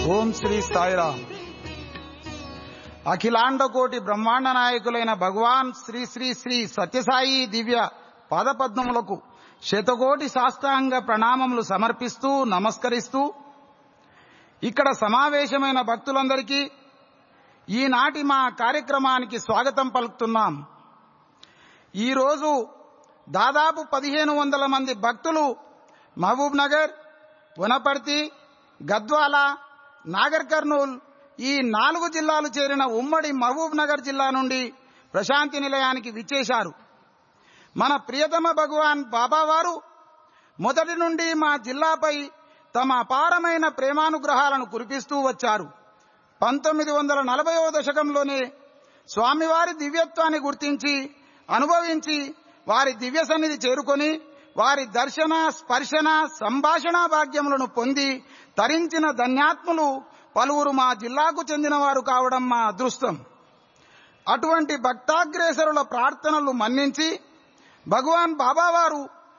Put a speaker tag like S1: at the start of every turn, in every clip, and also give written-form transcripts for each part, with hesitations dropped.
S1: ఓం శ్రీ సాయిరామ్. అఖిలాండకోటి బ్రహ్మాండ నాయకులైన భగవాన్ శ్రీ శ్రీ శ్రీ సత్యసాయి దివ్య పాదపద్మములకు శతకోటి సాష్టాంగ ప్రణామములు సమర్పిస్తూ నమస్కరిస్తూ ఇక్కడ సమావేశమైన భక్తులందరికీ ఈనాటి మా కార్యక్రమానికి స్వాగతం పలుకుతున్నాం. ఈరోజు దాదాపు 1500 మంది భక్తులు మహబూబ్ నగర్, వనపర్తి, గద్వాల, నాగర్ కర్నూల్ ఈ 4 జిల్లాలు చేరిన ఉమ్మడి మహబూబ్ నగర్ జిల్లా నుండి ప్రశాంతి నిలయానికి విచ్చేశారు. మన ప్రియతమ భగవాన్ బాబావారు మొదటి నుండి మా జిల్లాపై తమ అపారమైన ప్రేమానుగ్రహాలను కురిపిస్తూ వచ్చారు. 1940వ దశకంలోనే స్వామివారి దివ్యత్వాన్ని గుర్తించి అనుభవించి వారి దివ్య సన్నిధి చేరుకొని వారి దర్శన, స్పర్శన, సంభాషణ భాగ్యములను పొంది తరించిన ధన్యాత్ములు పలువురు మా జిల్లాకు చెందినవారు కావడం మా అదృష్టం. అటువంటి భక్తాగ్రేసరుల ప్రార్థనలు మన్నించి భగవాన్ బాబావారు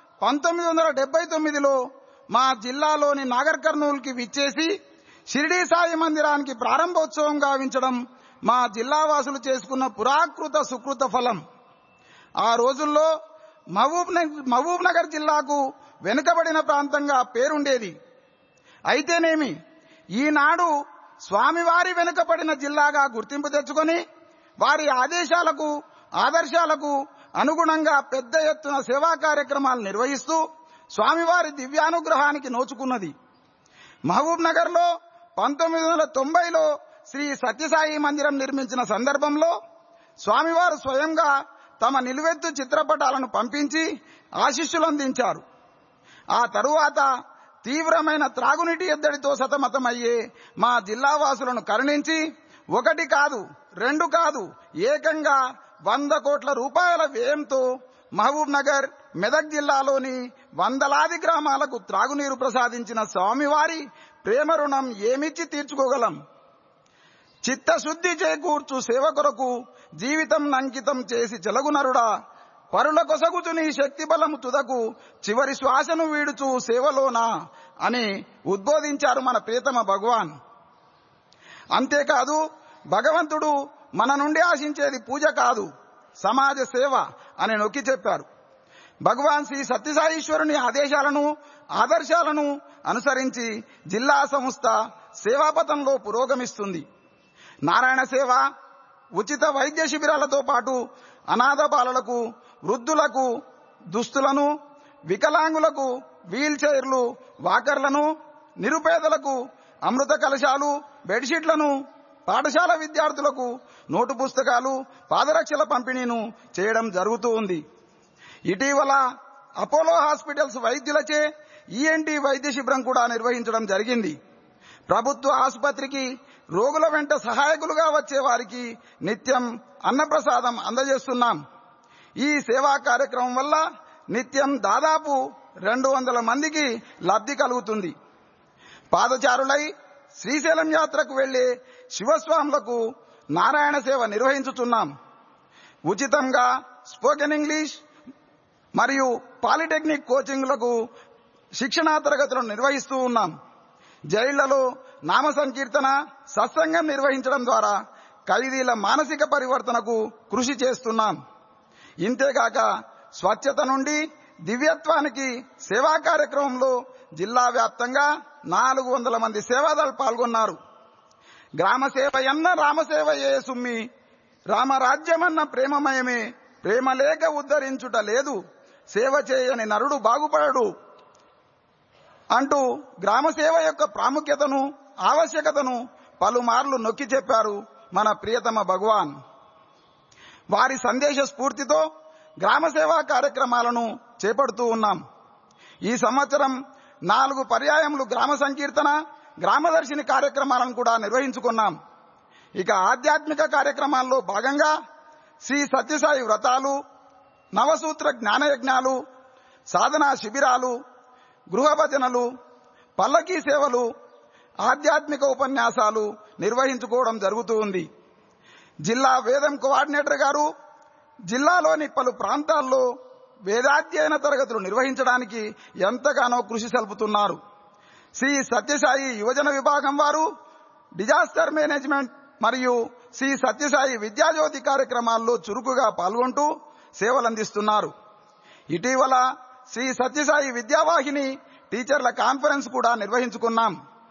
S1: 1979లో మా జిల్లాలోని నాగర్ కర్నూలుకి విచ్చేసి షిరిడీ సాయి మందిరానికి ప్రారంభోత్సవం గావించడం మా జిల్లావాసులు చేసుకున్న పురాకృత సుకృత ఫలం. ఆ రోజుల్లో మహబూబ్ నగర్ జిల్లాకు వెనుకబడిన ప్రాంతంగా పేరుండేది. అయితేనేమి ఈనాడు స్వామివారి వెనుకబడిన జిల్లాగా గుర్తింపు తెచ్చుకొని వారి ఆదేశాలకు, ఆదర్శాలకు అనుగుణంగా పెద్ద ఎత్తున సేవా కార్యక్రమాలు నిర్వహిస్తూ స్వామివారి దివ్యానుగ్రహానికి నోచుకున్నది. మహబూబ్ నగర్లో 1990లో శ్రీ సత్యసాయి మందిరం నిర్మించిన సందర్భంలో స్వామివారు స్వయంగా తమ నిలువెత్తు చిత్రపటాలను పంపించి ఆశీస్సులు అందించారు. ఆ తరువాత తీవ్రమైన త్రాగునీటి ఎద్దడితో సతమతమయ్యే మా జిల్లావాసులను కరుణించి 1 కాదు 2 కాదు ఏకంగా 100 కోట్ల రూపాయల వ్యయంతో మహబూబ్ నగర్, మెదక్ జిల్లాలోని వందలాది గ్రామాలకు త్రాగునీరు ప్రసాదించిన స్వామివారి ప్రేమ రుణం ఏమిచ్చి తీర్చుకోగలం? చిత్తశుద్ధి చేకూర్చు సేవ కొరకు జీవితం అంకితం చేసి చెలగునరుడా, పరుల కొసగుచు నీ శక్తి బలము తుదకు, చివరి శ్వాసను వీడుచు సేవలోనా అని ఉద్బోధించారు మన ప్రియతమ భగవాన్. అంతేకాదు భగవంతుడు మన నుండి ఆశించేది పూజ కాదు, సమాజ సేవ అని నొక్కి చెప్పారు. భగవాన్ శ్రీ సత్యసాయీశ్వరుని ఆదేశాలను, ఆదర్శాలను అనుసరించి జిల్లా సంస్థ సేవాపథంలో పురోగమిస్తుంది. నారాయణ సేవ, ఉచిత వైద్య శిబిరాలతో పాటు అనాథ బాలలకు, వృద్ధులకు దుస్తులను, వికలాంగులకు వీల్ చైర్లు, వాకర్లను, నిరుపేదలకు అమృత కలశాలు, బెడ్షీట్లను, పాఠశాల విద్యార్థులకు నోటు పుస్తకాలు, పాదరక్షల పంపిణీను చేయడం జరుగుతూ ఉంది. ఇటీవల అపోలో హాస్పిటల్స్ వైద్యులచే ఈఎన్టీ వైద్య శిబిరం కూడా నిర్వహించడం జరిగింది. ప్రభుత్వ ఆసుపత్రికి రోగుల వెంట సహాయకులుగా వచ్చే వారికి నిత్యం అన్నప్రసాదం అందజేస్తున్నాం. ఈ సేవా కార్యక్రమం వల్ల నిత్యం దాదాపు 200 మందికి లబ్ధి కలుగుతుంది. పాదచారులై శ్రీశైలం యాత్రకు వెళ్లే శివస్వాములకు నారాయణ సేవ నిర్వహించుతున్నాం. ఉచితంగా స్పోకెన్ ఇంగ్లీష్ మరియు పాలిటెక్నిక్ కోచింగ్లకు శిక్షణా తరగతులను నిర్వహిస్తూ ఉన్నాం. జైళ్లలో నామ సంకీర్తన, సత్సంగం నిర్వహించడం ద్వారా ఖైదీల మానసిక పరివర్తనకు కృషి చేస్తున్నాం. ఇంతేకాక స్వచ్ఛత నుండి దివ్యత్వానికి సేవా కార్యక్రమంలో జిల్లా వ్యాప్తంగా 400 మంది సేవాదాలు పాల్గొన్నారు. గ్రామసేవ ఎన్న రామసేవయే సుమ్మి, రామరాజ్యమన్న ప్రేమమయమే, ప్రేమ లేక ఉద్ధరించుట లేదు, సేవ చేయని నరుడు బాగుపడడు అంటూ గ్రామసేవ యొక్క ప్రాముఖ్యతను, ఆవశ్యకతను పలుమార్లు నొక్కి చెప్పారు మన ప్రియతమ భగవాన్. వారి సందేశ స్ఫూర్తితో గ్రామసేవా కార్యక్రమాలను చేపడుతూ ఉన్నాం. ఈ సంవత్సరం 4 పర్యాయములు గ్రామ సంకీర్తన, గ్రామదర్శిని కార్యక్రమాలను కూడా నిర్వహించుకున్నాం. ఇక ఆధ్యాత్మిక కార్యక్రమాల్లో భాగంగా శ్రీ సత్యసాయి వ్రతాలు, నవసూత్ర జ్ఞానయజ్ఞాలు, సాధనా శిబిరాలు, గృహ భజనలు, పల్లకీ సేవలు, ఆధ్యాత్మిక ఉపన్యాసాలు నిర్వహించుకోవడం జరుగుతూ ఉంది. జిల్లా వేదం కోఆర్డినేటర్ గారు జిల్లాలోని పలు ప్రాంతాల్లో వేదాధ్యయన తరగతులు నిర్వహించడానికి ఎంతగానో కృషి సల్పుతున్నారు. శ్రీ సత్యసాయి యువజన విభాగం వారు డిజాస్టర్ మేనేజ్మెంట్ మరియు శ్రీ సత్యసాయి విద్యాజ్యోతి కార్యక్రమాల్లో చురుకుగా పాల్గొంటూ సేవలందిస్తున్నారు. ఇటీవల శ్రీ సత్యసాయి విద్యావాహిని టీచర్ల కాన్ఫరెన్స్ కూడా నిర్వహించుకున్నాం.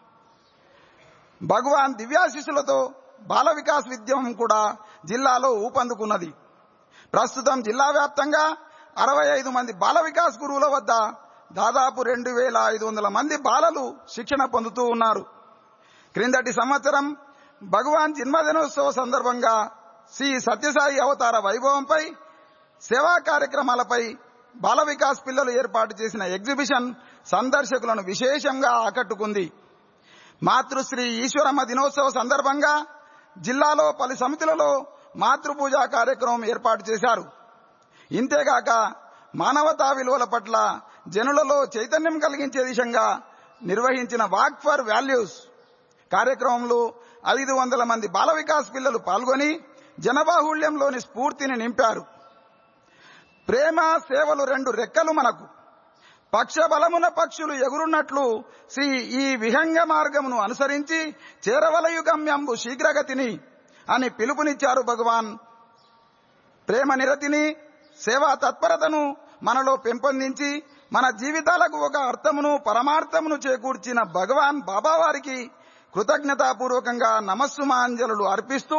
S1: భగవాన్ దివ్యాశిస్సులతో బాల వికాస్ ఉద్యమం కూడా జిల్లాలో ఊపందుకున్నది. ప్రస్తుతం జిల్లా వ్యాప్తంగా 65 మంది బాల వికాస్ గురువుల వద్ద దాదాపు 2500 మంది బాలలు శిక్షణ పొందుతూ ఉన్నారు. క్రిందటి సంవత్సరం భగవాన్ జన్మదినోత్సవ సందర్భంగా శ్రీ సత్యసాయి అవతార వైభవంపై, సేవా కార్యక్రమాలపై బాల వికాస్ పిల్లలు ఏర్పాటు చేసిన ఎగ్జిబిషన్ సందర్శకులను విశేషంగా ఆకట్టుకుంది. మాతృశ్రీ ఈశ్వరమ్మ దినోత్సవ సందర్భంగా జిల్లాలో పలు సమితులలో మాతృపూజా కార్యక్రమం ఏర్పాటు చేశారు. ఇంతేగాక మానవతా విలువల పట్ల జనులలో చైతన్యం కలిగించే దిశగా నిర్వహించిన వాక్ ఫర్ వాల్యూస్ కార్యక్రమంలో 500 మంది బాల వికాస్ పిల్లలు పాల్గొని జనబాహుళ్యంలోని స్ఫూర్తిని నింపారు. ప్రేమ సేవలు 2 రెక్కలు మనకు, పక్ష బలమున పక్షులు ఎగురున్నట్లు శ్రీ ఈ విహంగ మార్గమును అనుసరించి చేరవలయు గమ్యంబు శీఘ్రగతిని అని పిలుపునిచ్చారు భగవాన్. ప్రేమ నిరతిని, సేవా తత్పరతను మనలో పెంపొందించి మన జీవితాలకు ఒక అర్థమును పరమార్థమును చేకూర్చిన భగవాన్ బాబావారికి కృతజ్ఞతాపూర్వకంగా నమస్సుమాంజలు అర్పిస్తూ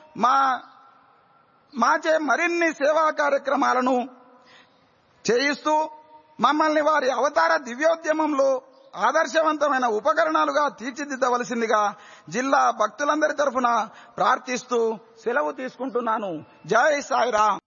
S1: మాచే మరిన్ని సేవా కార్యక్రమాలను చేయిస్తూ మమ్మల్ని వారి అవతార దివ్యోద్యమంలో ఆదర్శవంతమైన ఉపకరణాలుగా తీర్చిదిద్దవలసిందిగా జిల్లా భక్తులందరి తరఫున ప్రార్థిస్తూ సెలవు తీసుకుంటున్నాను. జై సాయిరామ్.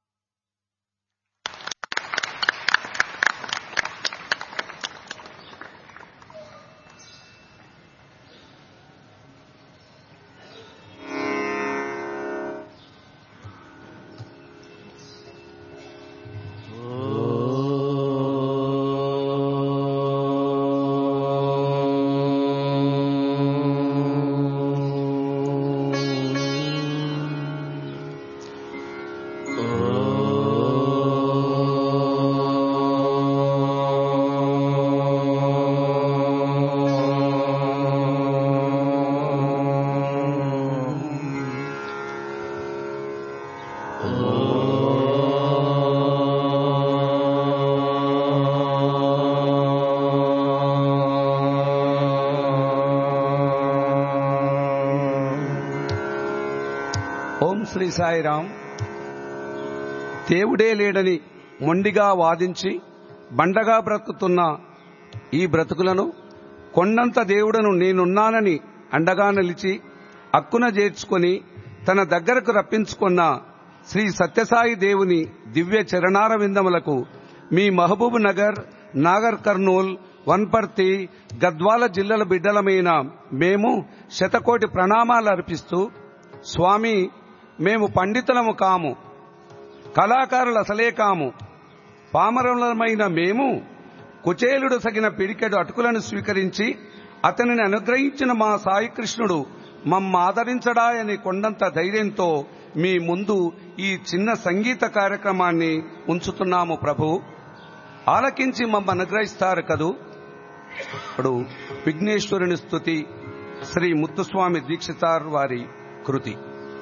S2: శ్రీ సాయిరాం. దేవుడే లేడని మొండిగా వాదించి బండగా బ్రతుకుతున్న ఈ బ్రతుకులను కొండంత దేవుడను నేనున్నానని అండగా నిలిచి అక్కున చేర్చుకొని తన దగ్గరకు రప్పించుకున్న శ్రీ సత్యసాయి దేవుని దివ్య చరణార విందములకు మీ మహబూబ్ నగర్, నాగర్ కర్నూల్, వన్పర్తి, గద్వాల జిల్లాల బిడ్డలమైన మేము శతకోటి ప్రణామాలు అర్పిస్తూ, స్వామి, మేము పండితులము కాము, కళాకారులు అసలే కాము, పామరులమైన మేము కుచేలుడు సగిన పిడికెడు అటుకులను స్వీకరించి అతనిని అనుగ్రహించిన మా సాయికృష్ణుడు మమ్మ ఆదరించడాయని కొండంత ధైర్యంతో మీ ముందు ఈ చిన్న సంగీత కార్యక్రమాన్ని ఉంచుతున్నాము ప్రభు. ఆలకించి మమ్మ అనుగ్రహిస్తారు కదూ. ఇప్పుడు విఘ్నేశ్వరుని స్తుతి శ్రీ ముత్తుస్వామి దీక్షితార్ వారి కృతి.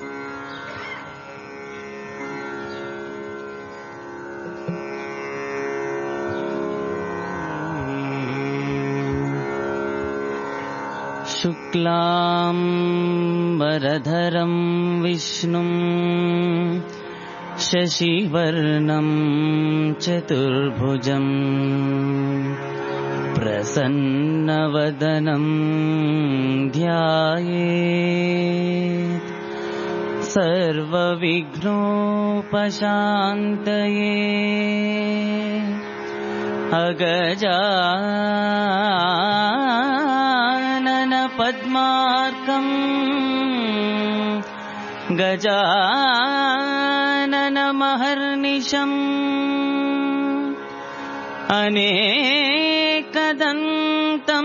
S3: శుక్లాంబరధరం విష్ణుం శశివర్ణం చతుర్భుజం ప్రసన్నవదనం ధ్యాయేత్ సర్వవిఘ్నోపశాంతయే. అగజానన పద్మార్కం గజానన మహర్నిశం అనేకదంతం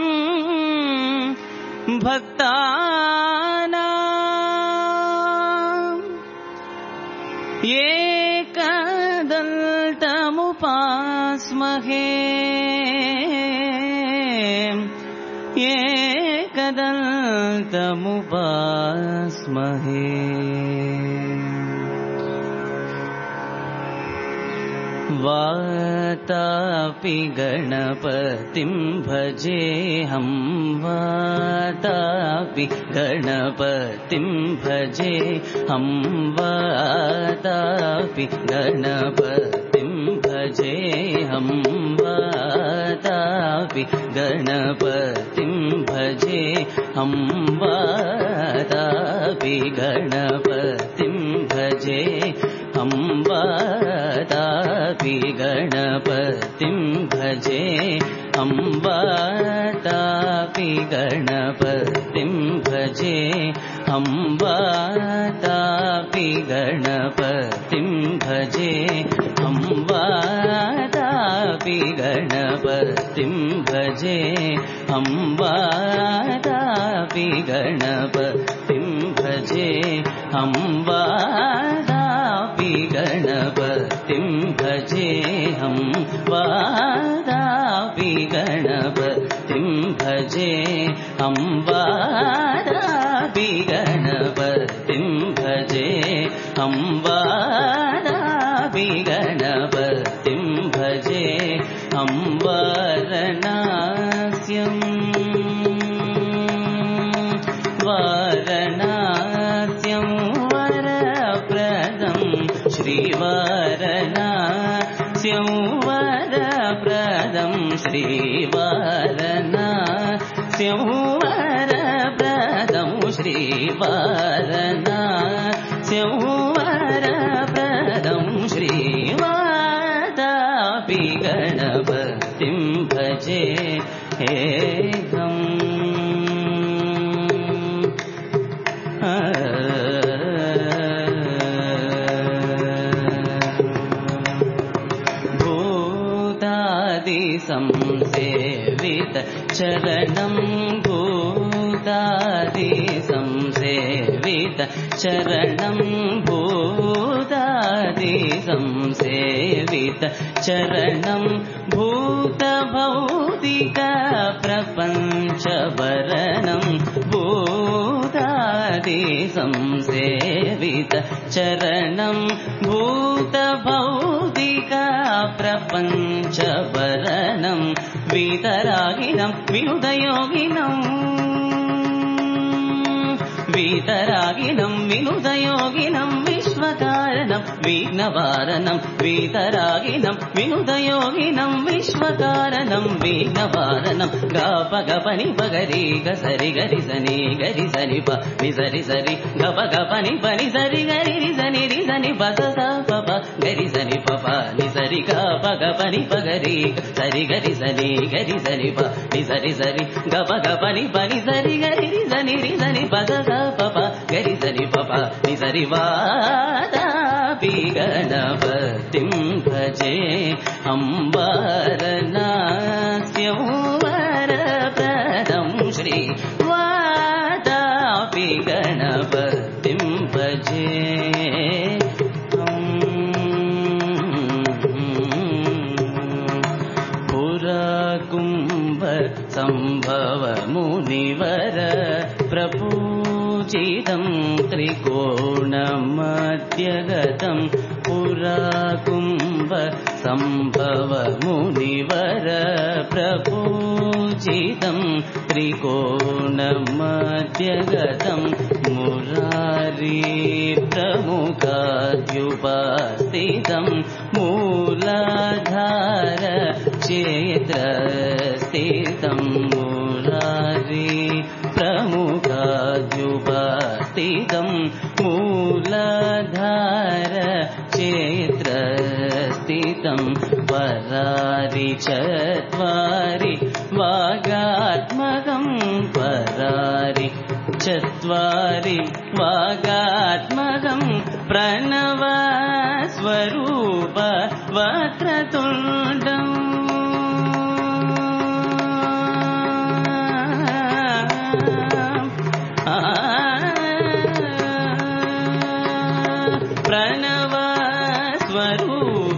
S3: భక్తానాం ఏకదంతముపాస్మహే. ఏకదంతముపాస్మహే एकदन्तमुपास्महे। वातापि गणपतिं भजेऽहं वातापि गणपतिं भजेऽहं वातापि गणपतिं भजेऽहं वातापि गणपतिं भजेऽहं वातापि गणपतिं भजेऽहं वातापि गणपतिं भजेऽहं वातापि गणपतिं भजेऽहं वातापि गणपतिं भजेऽहं वातापि गणपतिं भजेऽहं वातापि गणपतिं भजेऽहं वातापि गणपतिं भजेऽहं वातापि गणपतिं भजेऽहं वातापि गणपतिं भजेऽहं वातापि गणपतिं भजेऽहं वारणास्यं वारणास्यं वरप्रदं श्रीवारणास्यं वरप्रदं श्रीवारणास्यं वरप्रदं श्रीवारणास्यं वरप्रदं श्रीवातापि गणपतिं भजेऽहम्। संसेवित चरणं भूतादि संसेवित चरणं भूतादि संसेवित चरणं भूतभौतिक प्रपञ्चवरणं भूतादि संसेवित चरणं भूतभौतिक प्रपञ्चवरणं वीतरागिनं विनुतयोगिनं वीतरागिनं विनुतयोगिनं विश्वकारणं विघ्नवारणं वीतरागिनं विनुतयोगिनं विश्वकारणं विघ्नवारणं गपगपनि पगरि गसरि गरि सनि गरि सनि प निसरि सरि गपगपनि पनि सरि गरि रिसनि रिसनि पस स पप गरि सनि पप निसरि गपगपनि पगरि सरि गरि सनि प निसरि सरि गपगपनि पनि सरि गरि रिसनि पस स पप गरि सनि पप निसरि वातापि गणपतिं भजेऽहं वारणास्यं वरप्रदं श्री वातापि गणपतिं भजेऽहम्। पुराकुम्भ सम्भव मुनिवर प्रपूजितं त्रिकोणमध्यगतं पुराकुम्भ सम्भव मुनिवर प्रपूजितं त्रिकोणमध्यगतं मुरारी प्रमुखाद्युपास्थितं मूलाधार क्षेत्रस्थितं मुरारी प्रमुखाद्युपास्थितं मूलाधार क्षेत्रस्थितं परारि चत्वारि वागात्मकं परारि चत्वारि वागात्मकं प्रणव स्वरूप वक्रतुण्डम् प्रणव स्वरूप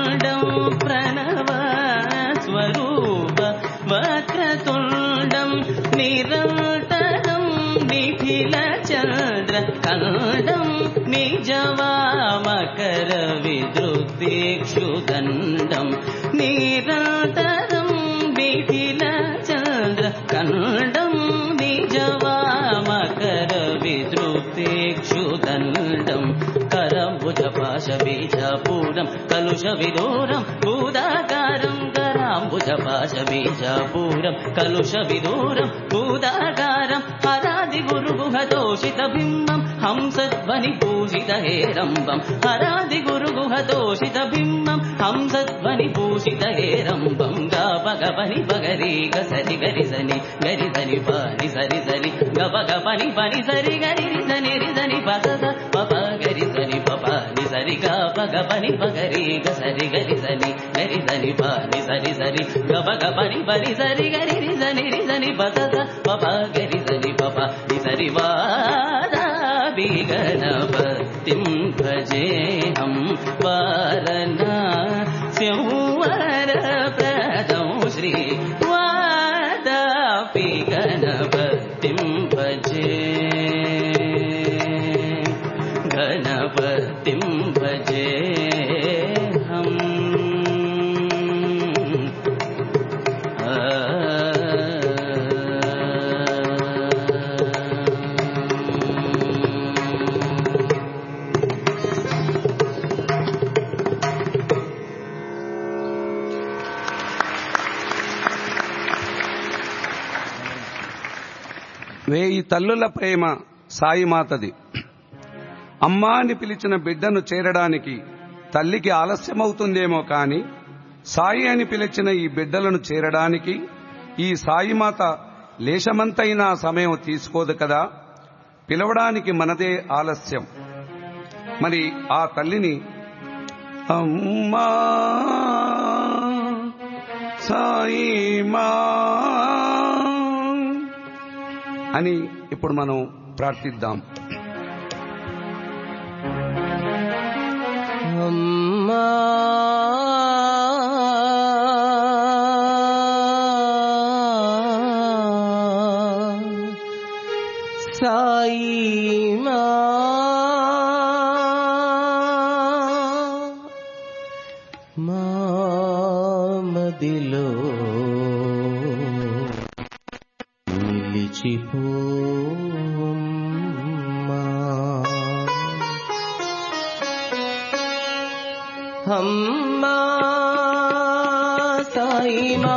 S3: वक्रतुण्डं प्रणव स्वरूप वक्रतुण्डं నిరంతరం నిఖిల చంద్ర ఖండం నిజవామకర విద్రుద్వేక్షుదండం నిరంతరం నిఖిల చంద్ర ఖండం నిజవామకర విద్రుద్వేక్షుదండం కరంబుజ పాశ బీజాపూరం కలుష విదూరం భూదాకారం కరాంబుజ పాశ బీజాపూరం కలుష విదూరం భూదాకారం హరాది గురుగుహతోషిత బింబం హంసధ్వని పూజిత హేరంబం హరాది గురుగుహతోషిత బింబం హంసధ్వని పూజిత హేరంబం గబగబని బగరి గసరి గరిసని గరిసని పాని సరి సరి గబగబని పని సరి గరి రిసని రిసని పసస పప గరిసని పప ని సరి గబగబని బగరి గసరి గరిసని గరిసని పాని సరి సరి గబగబని పని సరి గరి రిసని రిసని పసస పప గరిసని పప ని సరి వాదాపి గణపతిం భజేహం వారణాస్యం వరప్రదం శ్రీ వాదాపి గణపతిం భజే గణపతిం భజేహం
S2: వేయి తల్లుల ప్రేమ సాయిమాతది. అమ్మా అని పిలిచిన బిడ్డను చేరడానికి తల్లికి ఆలస్యమవుతుందేమో కాని సాయి అని పిలిచిన ఈ బిడ్డలను చేరడానికి ఈ సాయిమాత లేశమంతైనా సమయం తీసుకోదు కదా. పిలవడానికి మనదే ఆలస్యం. మరి ఆ తల్లిని అమ్మా సాయిమా అని ఇప్పుడు మనం ప్రార్థిద్దాం.
S3: అమ్మా సాయిమా మామదిలో నిలిచిపోమ్మా. అమ్మా సాయిమా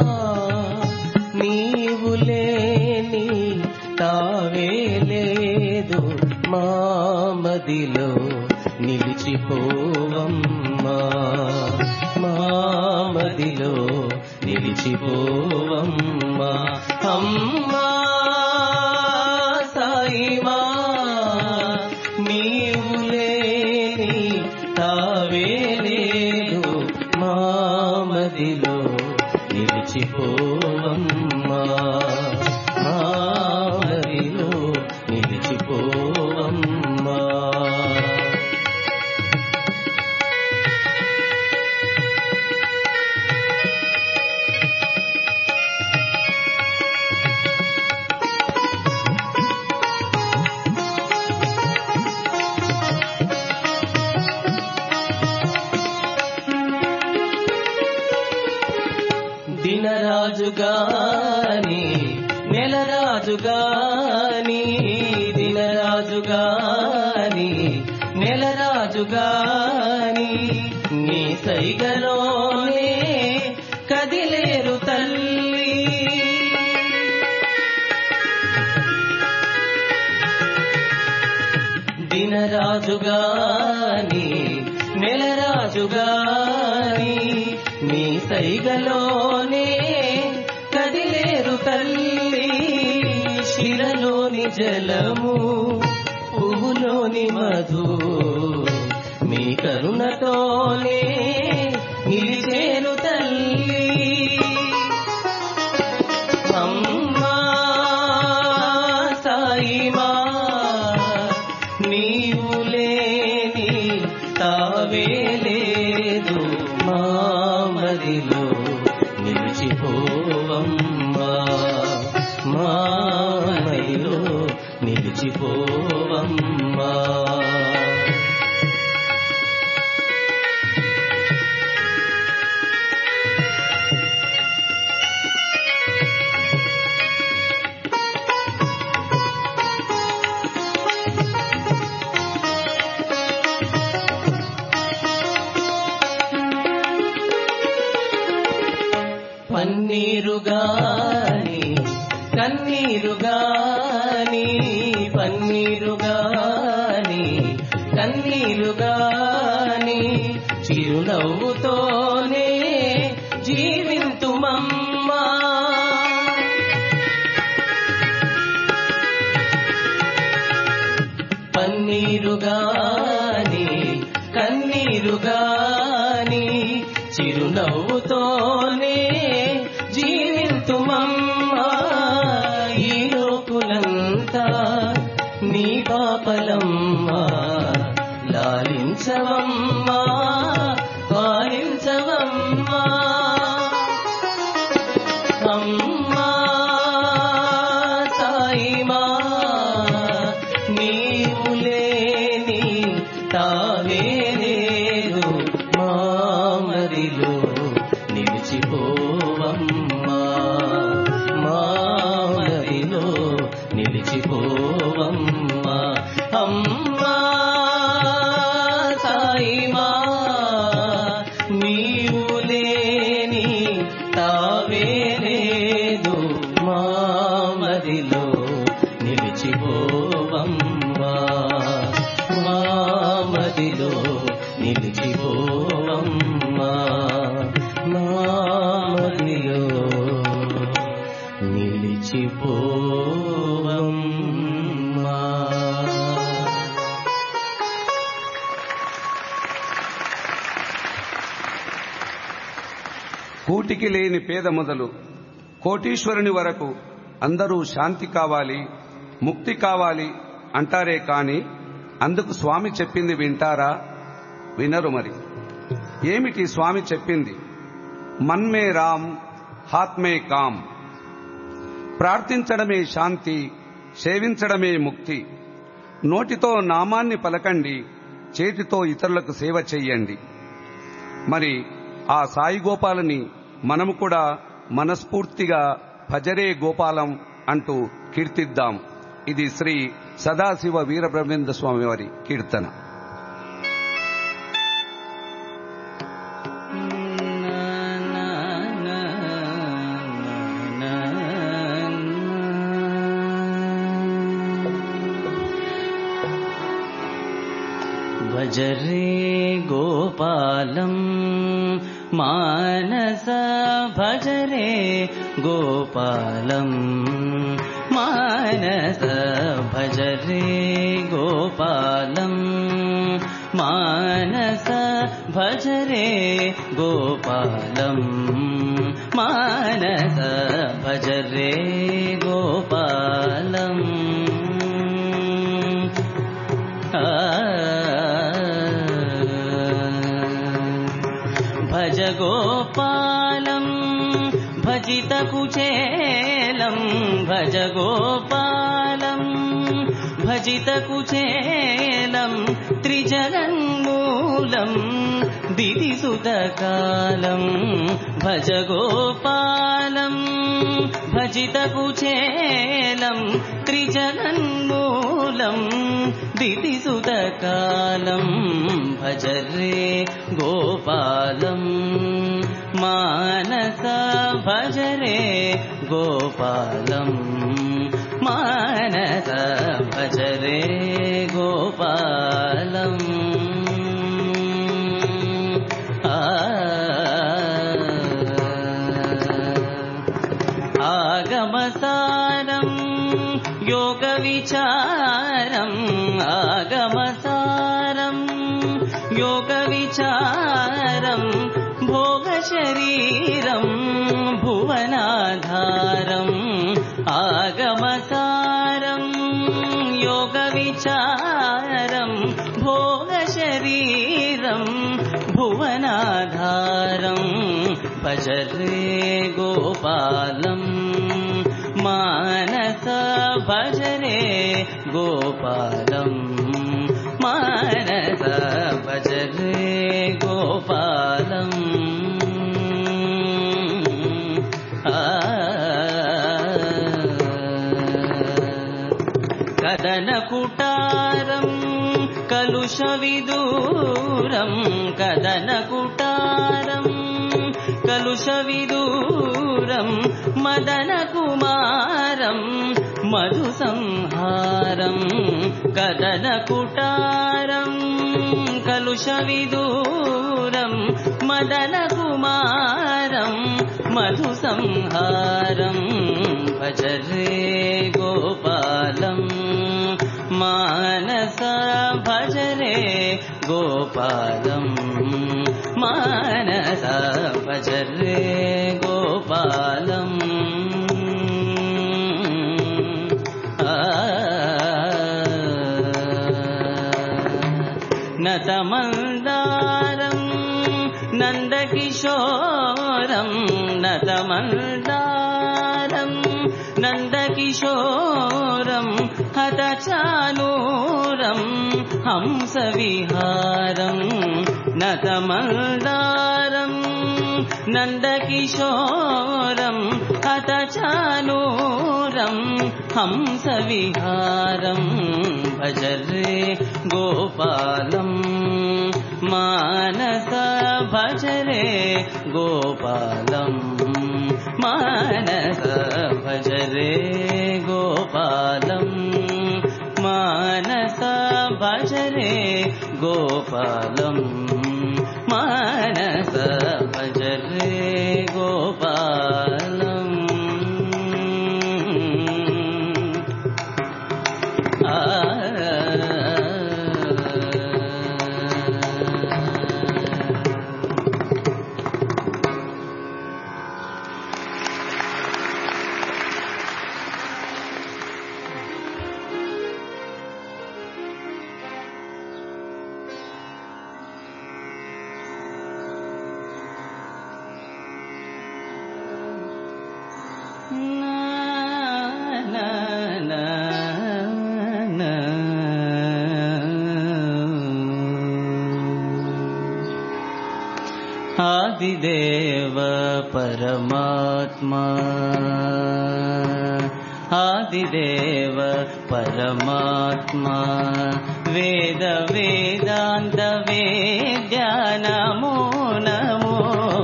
S3: నీవు లేని తావే లేదు మామదిలో నిలిచిపోవమ్మా. మామదిలో నిలిచిపోవమ్మా. అమ్మా సాయిమా నీవు లేని తావే లేదు మామదిలో నిలిచిపోవమ్మా. మామదిలో నిలిచిపోవమ్మా. దినరాజుగాని నెలరాజుగాని దినరాజుగాని నెలరాజుగాని నీ సైగలోనే కదిలేరు తల్లి. దినరాజుగాని నెలరాజుగాని నీ సైగలోనే కదిలేరు తల్లి. శిరలోని జలము పువ్వులోని మధు మీ కరుణతోనే నిలిచేను తల్లి. అమ్మా సాయిమా నీవు లేని తావే లేదు మామదిలో నిలిచిపోవమ్మా. మా పన్నీరుగాని కన్నీరుగాని పన్నీరుగాని కన్నీరుగాని చిరునవ్వుతోనే జీవింతుమమ్మా. పన్నీరుగాని కన్నీరుగాని చిరునవ్వుతోనే జీవింతుమమ్మా. ఈ లోకులంతా నీ పాపలమ్మా, లాలించవమ్మా పాలించవమ్మా. అమ్మా సాయిమా నీవు లేని తావే లేదు, మా మదిలో నిలిచిపోవమ్మా, మా మదిలో నిలిచిపోవమ్మా. అమ్మా సాయిమా నీవు లేని తావే లేదు, మా మదిలో నిలిచిపోవమ్మా, మా మదిలో నిలిచిపోవమ్మా, మా మదిలో నిలిచిపోవమ్మా.
S2: కూటికి లేని పేద మొదలు కోటీశ్వరుని వరకు అందరూ శాంతి కావాలి, ముక్తి కావాలి అంటారే కాని అందుకు స్వామి చెప్పింది వింటారా? వినరు. మరి ఏమిటి స్వామి చెప్పింది? మన్మే రామ్ హాత్మే కామ్. ప్రార్థించడమే శాంతి, సేవించడమే ముక్తి. నోటితో నామాన్ని పలకండి, చేతితో ఇతరులకు సేవ చెయ్యండి. మరి ఆ సాయి గోపాలని మనము కూడా మనస్ఫూర్తిగా భజరే గోపాలం అంటూ కీర్తిద్దాం. ఇది శ్రీ సదాశివ వీరబ్రహ్మేంద్ర స్వామి వారి కీర్తన.
S3: భజరే గోపాలం మానస భజరే గోపాలం మానస భజరే గోపాలం మానస భజరే గోపాలం మానస భజరే గోపాలం. భజ గోపాలం భజిత కుచేలం భజ గోపాలం భజిత కుచేలం త్రిజగన్మూలం దిదిసుతకాలం. భజ గోపాలం భజిత కుచేలం త్రిజగన్మూలం దిదిసుతకాలం. భజరే గోపాలం మానస భజరే గోపాలం మానస భజరే గోపాలం. ఆగమసారం యోగ విచారం ఆగమసారం యోగ విచారం భోగ శరీరం భువనాధారం. ఆగమసారం యోగ విచారం భోగ శరీరం భువనాధారం. భజరే గోపాలం మానస భజరే గోపాలం మానస భజరే గోపాలం. కదన కుటారం కలుష విదూరం కదన కుటారం కలుష కలుషవిదూరం మదనకుమారం మధుసంహారం కదనకుటారం కలుషవిదూరం మదనకుమారం మధుసంహారం భజరే గోపాలం మానస భజరే గోపాలం మానస భజరే గోపాలం నతమందారం నందకిశోరం నతమందారం నందకిశోరం హతచానూరం హంసవిహారం నతమందారం నందకిశోరం హతచానూరం హంసవిహారం భజరే గోపాలం మానస భజరే గోపాలం మానస భజరే గోపాలం మానస భజరే గోపాలం మానస భజరే గోపాలం ఆదిదేవ పరమాత్మా ఆదిదేవ పరమాత్మా వేద వేదాంత వేద్యా నమో నమో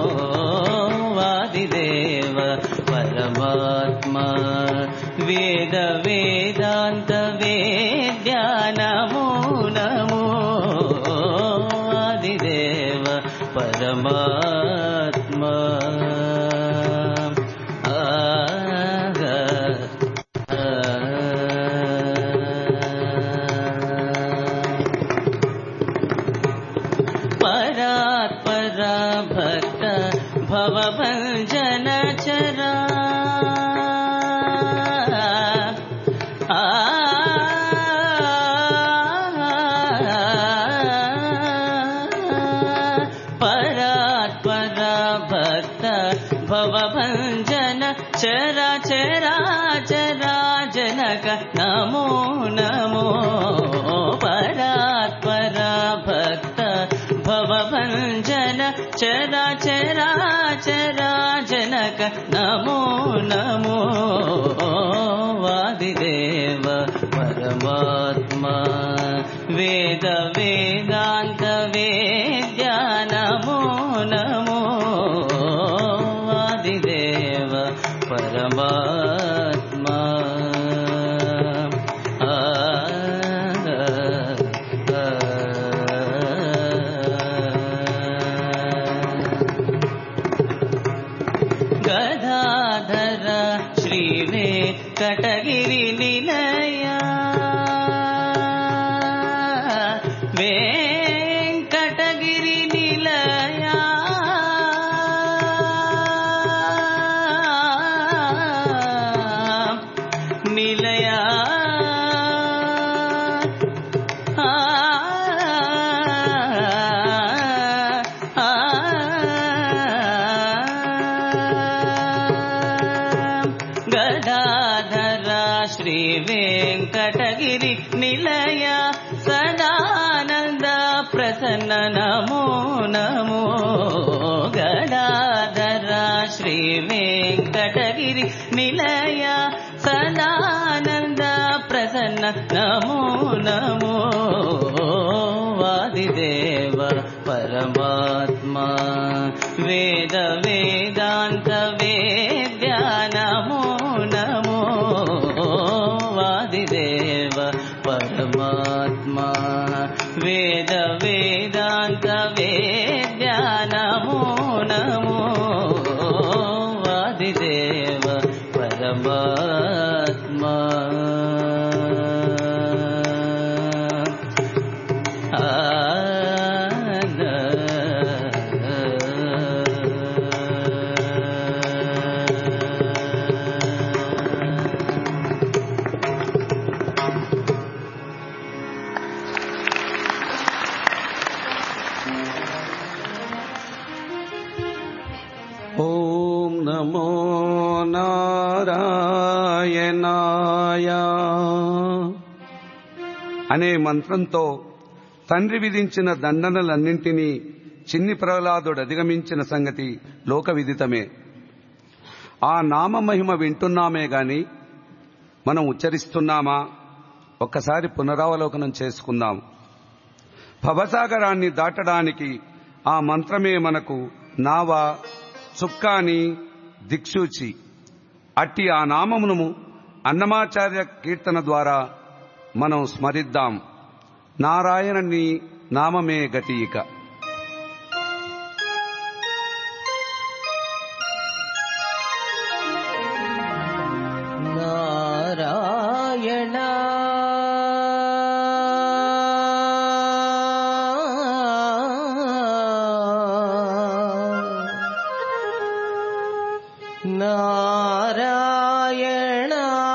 S3: ఆదిదేవ పరమాత్మా వేద వేదాంత వేద్యా నమో నమో ఆదిదేవ పరమాత్మా పరాత్పరా భక్త భవభంజన చరా భవభంజన చరా చరా చరా జనక నమో నమో పరాత్పరా భక్త భవభంజన చరా చరా చరా జనక నమో నమో వాదిదేవ పరమాత్మా వేద వేదాంత వేద్యా నమో నమో ఆదిదేవ పరమాత్మా గదాధర శ్రీ వెంకటగిరి నిలయ వెంకటగిరి నిలయ నిలయ గదాధర శ్రీ వెంకటగిరి నిలయ సదానంద ప్రసన్న నమో నమో గదాధర శ్రీ వెంకటగిరి నిలయ సదానంద ప్రసన్న నమో నమో వాదిదేవ పరమాత్మా వేద వేద
S2: నారాయణాయ అనే మంత్రంతో తండ్రి విధించిన దండనలన్నింటినీ చిన్ని ప్రహ్లాదుడు అధిగమించిన సంగతి లోక విదితమే. ఆ నామ మహిమ వింటున్నామే గాని మనం ఉచ్చరిస్తున్నామా? ఒక్కసారి పునరావలోకనం చేసుకుందాం. భవసాగరాన్ని దాటడానికి ఆ మంత్రమే మనకు నావ, చుక్కాని, దిక్సూచి. అట్టి ఆ నామమును అన్నమాచార్య కీర్తన ద్వారా మనం స్మరిద్దాం. నారాయణుని నామమే గతి. ఇక
S3: నారాయణ నారాయణ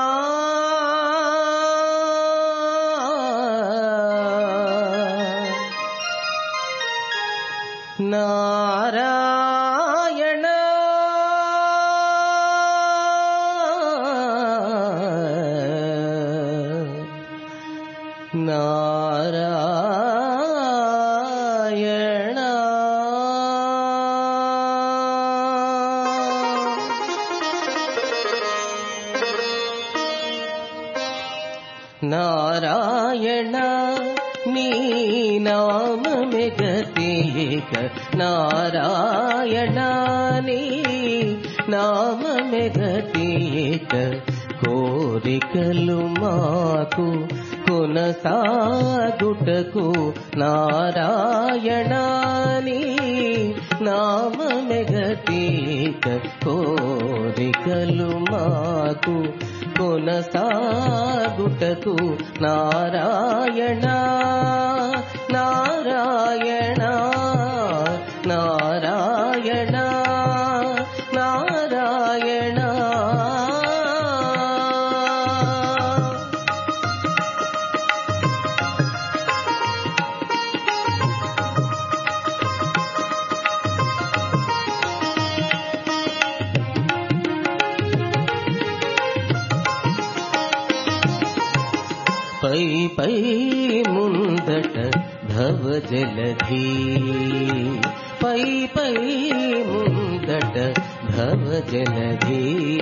S3: నారాయణ నారాయణ నారాయణ నీ నామమే గతిక నారాయణ నీ నామమే గతిక కోరికలు మాకు కొనసాగుటకు నారాయణ నీ నామమే గతిక కోరికలు మాకు కొనసాగుటకు నారాయణ నారాయణ నారాయణ నారాయణ పై పై ముందట భవ జలధి పై పై ముందట భవ జలధి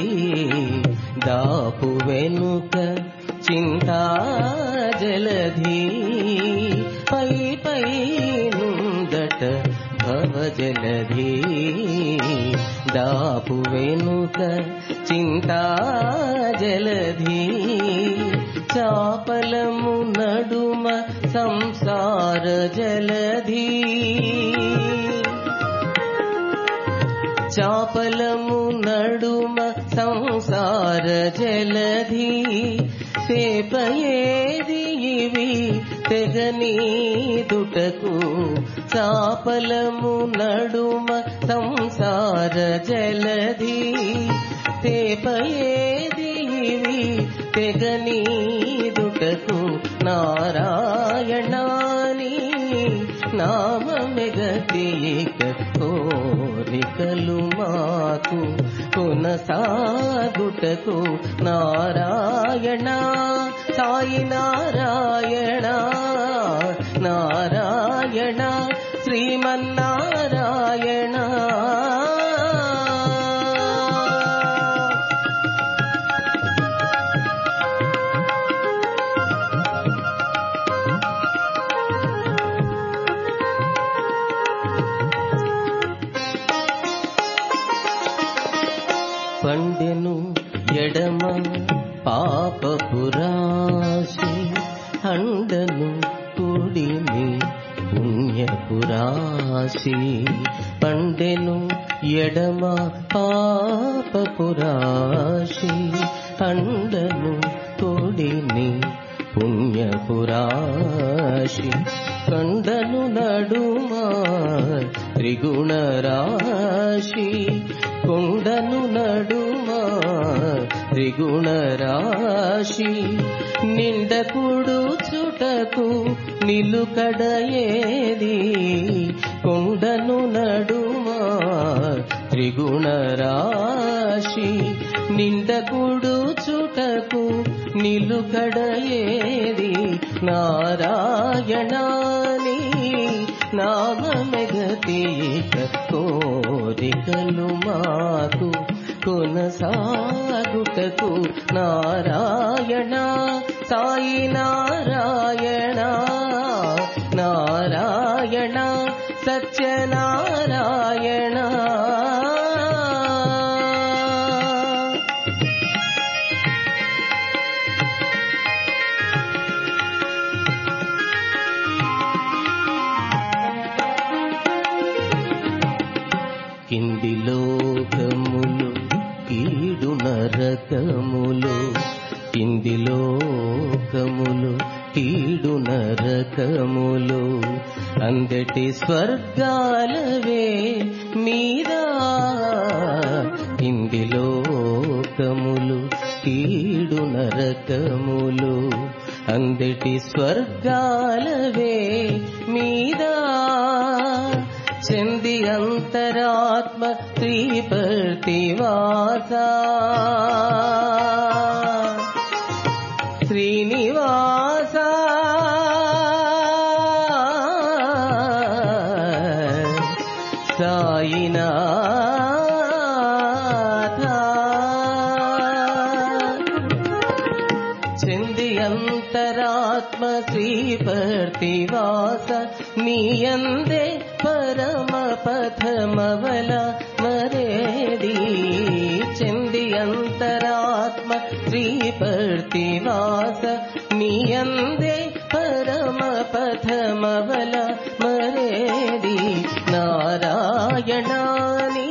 S3: దాపు వెనుక చింతా జలధి పై పై ముందట భవ జలధి దాపు వెనుక చింతా జలధి చాపలము నడుమ సంసార జలధి చాపలము నడుమ సంసార జలధి సేపయేది ఇవి తెగనీదుటకు చాపలము నడుమ సంసార జలధి సేపయేది ఇవి తెగనీదుటకు నారాయణాని నామమే గతిక కోరికలు మాకు కొనసాగుటకు నారాయణ సాయి నారాయణ నారాయణ శ్రీమన్నారాయణ పండెను ఎడమ పాపపురాశి అండను కుడిని పుణ్యపురాశి పండెను ఎడమ పాపపురాశి అండను కుడిని పుణ్యపురాశి కండను నడుమ త్రిగుణ రాశి కొండను నడుమ త్రిగుణ రాశి నిండకుడు చుటకు నిలుకడయేది కొండను నడుమ త్రిగుణ రాశి నిండకుడు చుటకు నిలుకడ ఏది నారాయణాని నామమెగతీక కోరికలు మాకు కొనసాగుటకు నారాయణ సాయి నారాయణ నారాయణ సత్యనారాయణ కింది లోకములు కీడు నరకములు కింది లోకములు కీడు నరకములు అందటి స్వర్గాలవే మీదా కింది లోకములు కీడు నరకములు అందటి స్వర్గాలవే మీదా చెంది అంతరాత్మ శ్రీపతివాస శ్రీనివాస సాయినాథ చెంది అంతరాత్మ శ్రీపతివాస నీయందే పరమ పథమవల మరేది చెంది అంతరాత్మ శ్రీపతివాస నీయందే పరమ పథమవల మరేది నారాయణాని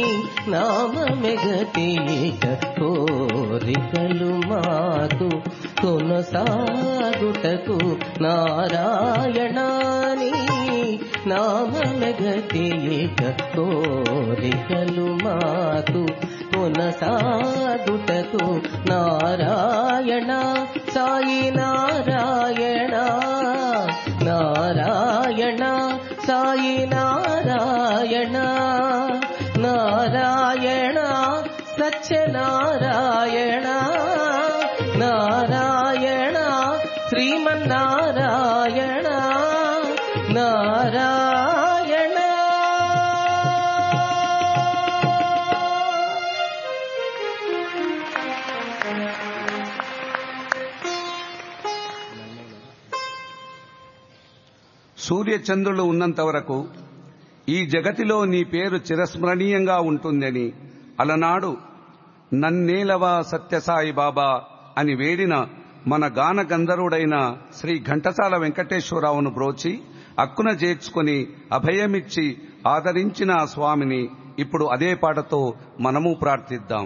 S3: నామమెగతీక కోరికలు మాకు కొనసాగుటకు నారాయణాని నామమెగతీక కోరికలు మాకు కొనసాగుటకు నారాయణ సాయి నారాయణ నారాయణ సాయి నారాయణ నారాయణ సత్యనారాయణ నారాయణ శ్రీమన్నారాయణ నారాయణ
S2: సూర్యచంద్రులు ఉన్నంత వరకు ఈ జగతిలో నీ పేరు చిరస్మరణీయంగా ఉంటుందని అలనాడు నన్నేలవా సత్యసాయి బాబా అని వేడిన మన గాన గంధర్వుడైన శ్రీ ఘంటసాల వెంకటేశ్వరరావును బ్రోచి అక్కున చేర్చుకుని అభయమిచ్చి ఆదరించిన ఆ స్వామిని ఇప్పుడు అదే పాటతో మనము ప్రార్థిద్దాం.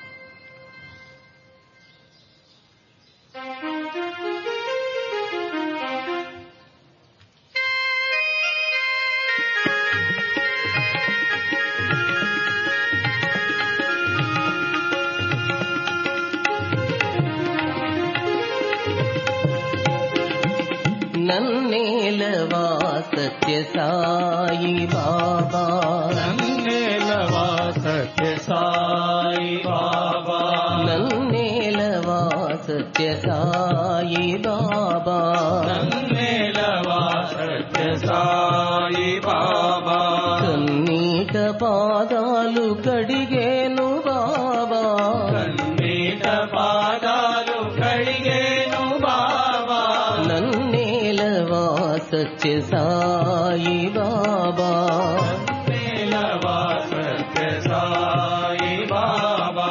S3: నన్నేలవా సత్య సాయి బాబా
S4: నన్నేలవా సత్య సాయి బాబా
S3: నన్నేలవా సత్య సాయి బాబా
S4: నన్నేలవా సత్య సాయి బాబా
S3: కన్నీట పాదాలు కడిగేను బాబా
S4: కన్నీట పాదాలు కడిగేను బాబా
S3: నన్నేలవా సత్య సాయి బాబా
S4: నన్నేలవా సత్య సాయి బాబా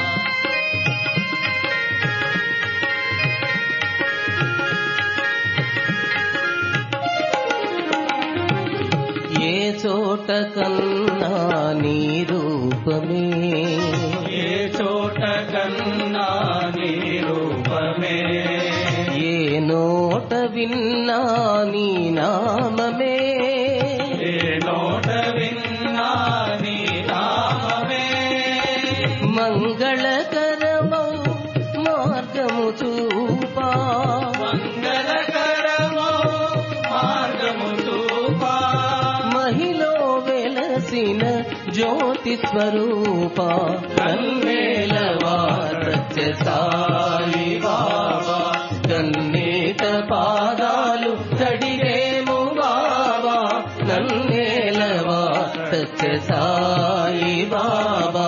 S3: ఏ చోట కన్నా నీ రూపమే
S4: ఏ చోట కన్నా నీ రూపమే
S3: ఏ నోట విన్నా నీ నామమే
S4: ఏ నోట విన్నా నీ నామమే
S3: మంగళకరమౌ మార్గము చూపా
S4: మంగళకరమో మార్గము చూపా
S3: మహిలో వెలసిన జ్యోతి స్వరూప
S4: నన్నేలవా
S3: సాయి బాబా కన్నీట పాదాలు కడిగేము బాబా నన్నేలవా సత్య సాయి బాబా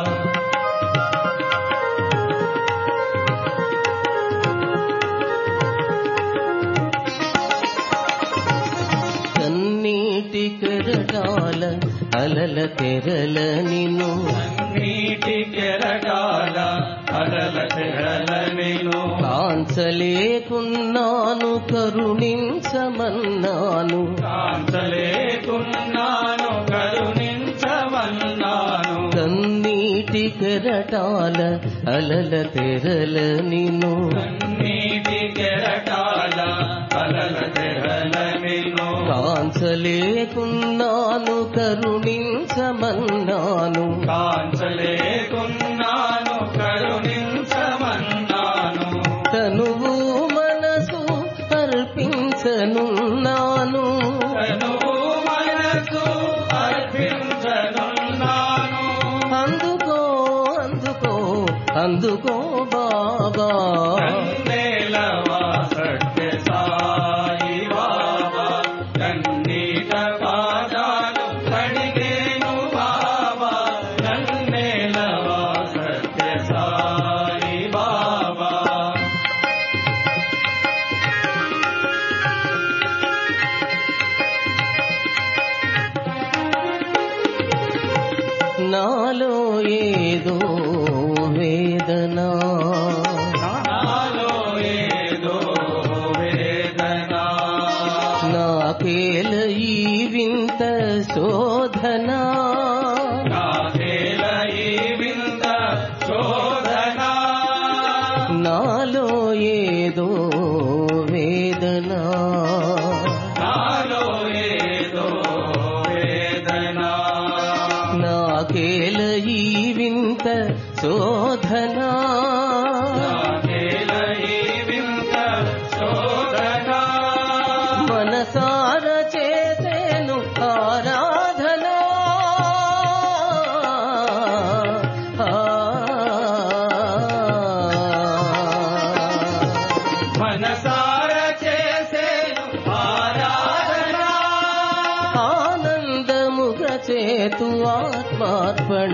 S3: కన్నీటి కెరటాల అలల తెరల నిన్ను
S4: నీటి కెరటాల అలల తెరల నిన్ను
S3: కాంచలేకున్నాను కరుణించమన్నాను
S4: కాంచలేకున్నాను కరుణించమన్నాను
S3: కన్నీటి కెరటాల అలల తెరల నిన్ను
S4: నీటి కెరటాల అలల తెరల నిన్ను
S3: కాంచలేకున్నాను కరుణించమన్నాను
S4: కాంచలేకున్నాను కరుణించమన్నాను
S3: తనువు మనసు అర్పించనున్నాను
S4: తనువు మనసు అర్పించనున్నాను
S3: అందుకో అందుకో అందుకో బాబా
S4: కన్నేలవా సత్య సాయి బాబా కన్నీట పాదాలు కడిగేను బాబా కన్నేలవా సత్య సాయి బాబా
S3: నాలో ఏదో వేదన
S4: నాలో ఏదో వేదన
S3: నాకేల ఈ వింత శోధన
S4: నాకేల ఈ వింత శోధన
S3: నాలో ఏదో వేదన
S4: నాలో ఏదో వేదన
S3: నాకేల ఈ వింత శోధన
S4: నాకేల ఈ వింత శోధన
S3: మనసార చేసేను ఆరాధన
S4: మనసార చేసేను ఆరాధన
S3: ఆనందముగ చేతు ఆత్మార్పణ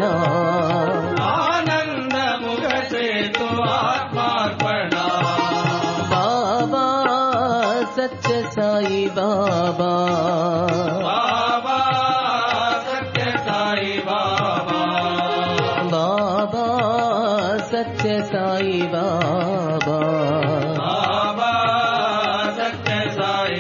S4: ఆనందముగ చేతు ఆత్మార్పణ
S3: బాబా సత్య సాయి బాబా
S4: బాబా సత్య సాయి బాబా
S3: బాబా సత్య సాయి బాబా
S4: బాబా సత్య సాయి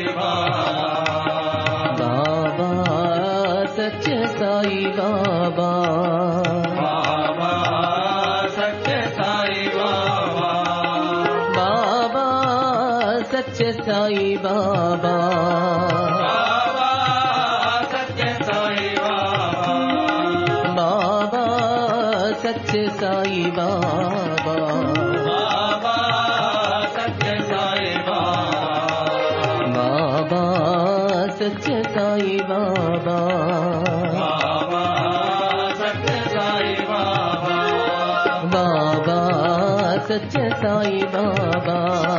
S4: బాబా
S3: బాబా సత్య సాయి బాబా
S4: బాబా సత్య సాయి బాబా
S3: బాబా సత్య సాయి బాబా
S4: బాబా సత్య సాయి బాబా
S3: బాబా సత్య సాయి బాబా
S4: బాబా సత్య సాయి బాబా
S3: బాబా సత్య సాయి బాబా
S4: బాబా సత్య సాయి బాబా
S3: బాబా సత్య సాయి బాబా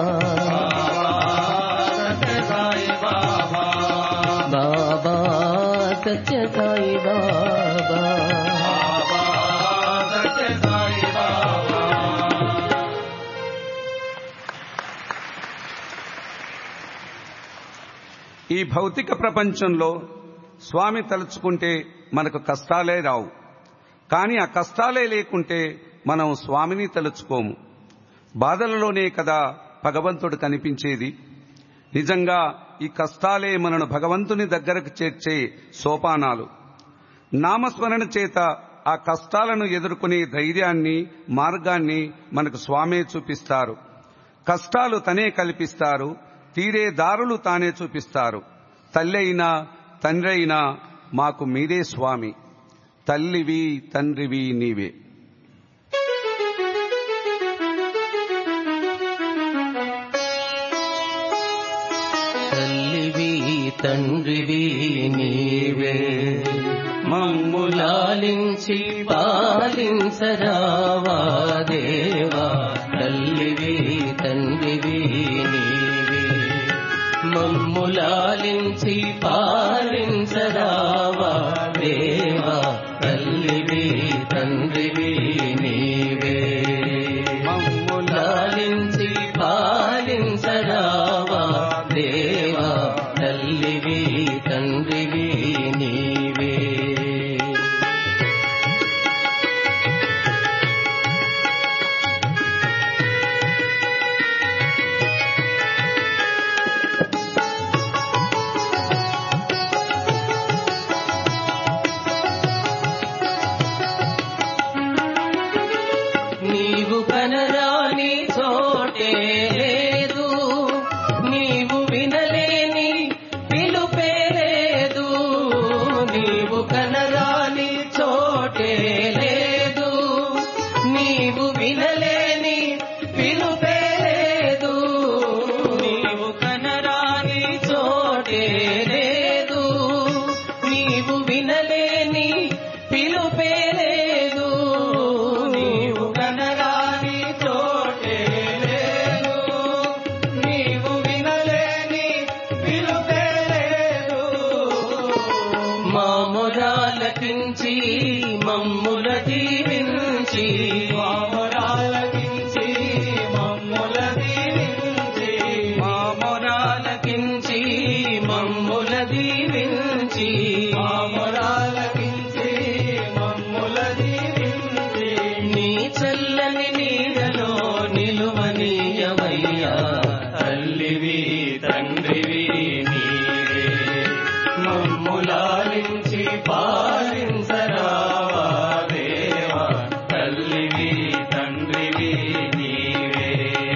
S4: బాబా సత్య సాయి బాబా
S3: బాబా సత్య సాయి బాబా
S4: బాబా సత్య సాయి బాబా
S2: ఈ భౌతిక ప్రపంచంలో స్వామి తలుచుకుంటే మనకు కష్టాలే రావు. కానీ ఆ కష్టాలే లేకుంటే మనం స్వామిని తలుచుకోము. బాధలలోనే కదా భగవంతుడు కనిపించేది. నిజంగా ఈ కష్టాలే మనను భగవంతుని దగ్గరకు చేర్చే సోపానాలు. నామస్మరణ చేత ఆ కష్టాలను ఎదుర్కొనే ధైర్యాన్ని, మార్గాన్ని మనకు స్వామే చూపిస్తారు. కష్టాలు తనే కల్పిస్తారు, తీరే దారులు తానే చూపిస్తారు. తల్లి అయినా తండ్రి అయినా మాకు మీరే స్వామి. తల్లివి తండ్రివి నీవే.
S3: తల్లివి తండ్రివి నీవే
S4: మమ్ముల
S3: లాలించి పాలించరావా దేవా లాలించి పాలించరావా దేవా తల్లివి తండ్రివి నీవే మమ్ము లాలించి పాలించరావా దేవా తల్లివి తండ్రివి నీవే నీవు కనరాని చోటే లేదు నీవు వినలేని పిలుపే లేదు నీవు కనరాని చోటే లేదు నీవు వినలేని పిలుపే లేదు నీవు కనరాని చోటే లేదు నీవు వినలేని పిలుపే లేదు నీవు కనరాని చోటే లేదు నీవు వినలేని పిలుపే లేదు మా మొరాలకించి మమ్ముల దీవించి మా మొరాలకించి మమ్ముల దీవించి మా మొరాలకించి మమ్ముల దీవించి మా మొరాలకించి మమ్ముల దీవించి నీ చల్లని నీడలో నిలువనీయవయ్యా తల్లివి తండ్రివి నీవే మమ్ములాలించి పాలించరావా దేవా తల్లివి తండ్రివి నీవే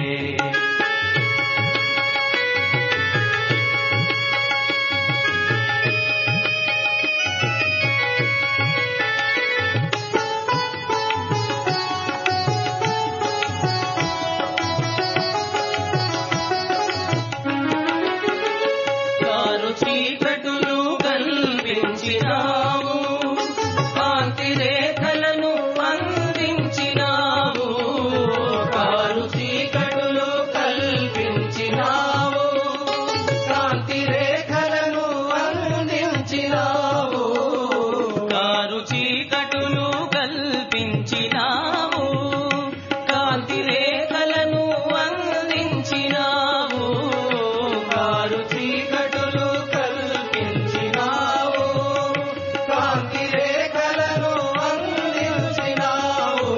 S3: కారు చీకటులు కల్పించినావు కాంతి రేఖలను అందించినావు కారు చీకటులు కల్పించినావు కాంతి రేఖలను అందించినావు కారు చీకటులు కల్పించినావు కాంతి రేఖలను అందించినావు కారు చీకటులు కల్పించినావు కాంతి రేఖలను అందించినావు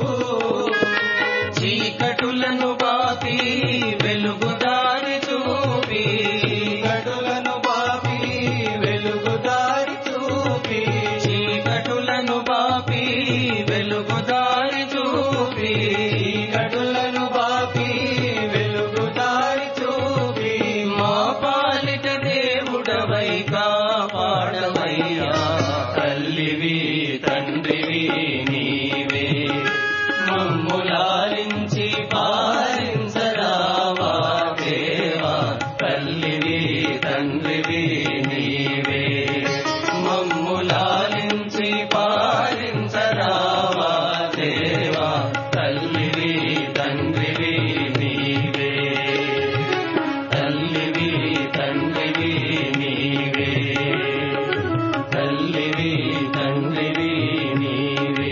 S3: చీకటులను బాపి వెలుగుదారి చూపి చీకటులను బాపి వెలుగుదారి చూపి చీకటులను బాపి వెలుగుదారి చూపి చీకటులను బాపి వెలుగుదారి చూపి మా పాలిట దేవుడవై కాపాడవయ్యా తల్లివి తండ్రివి నీవే మమ్ములాలించి పాలించరావా దేవా తల్లివి తండ్రివి నీవే మమ్ములాలించి పాలించరావా దేవా తల్లివి తండ్రివి నీవే తల్లివి తండ్రివి నీవే తల్లివి తండ్రివి నీవే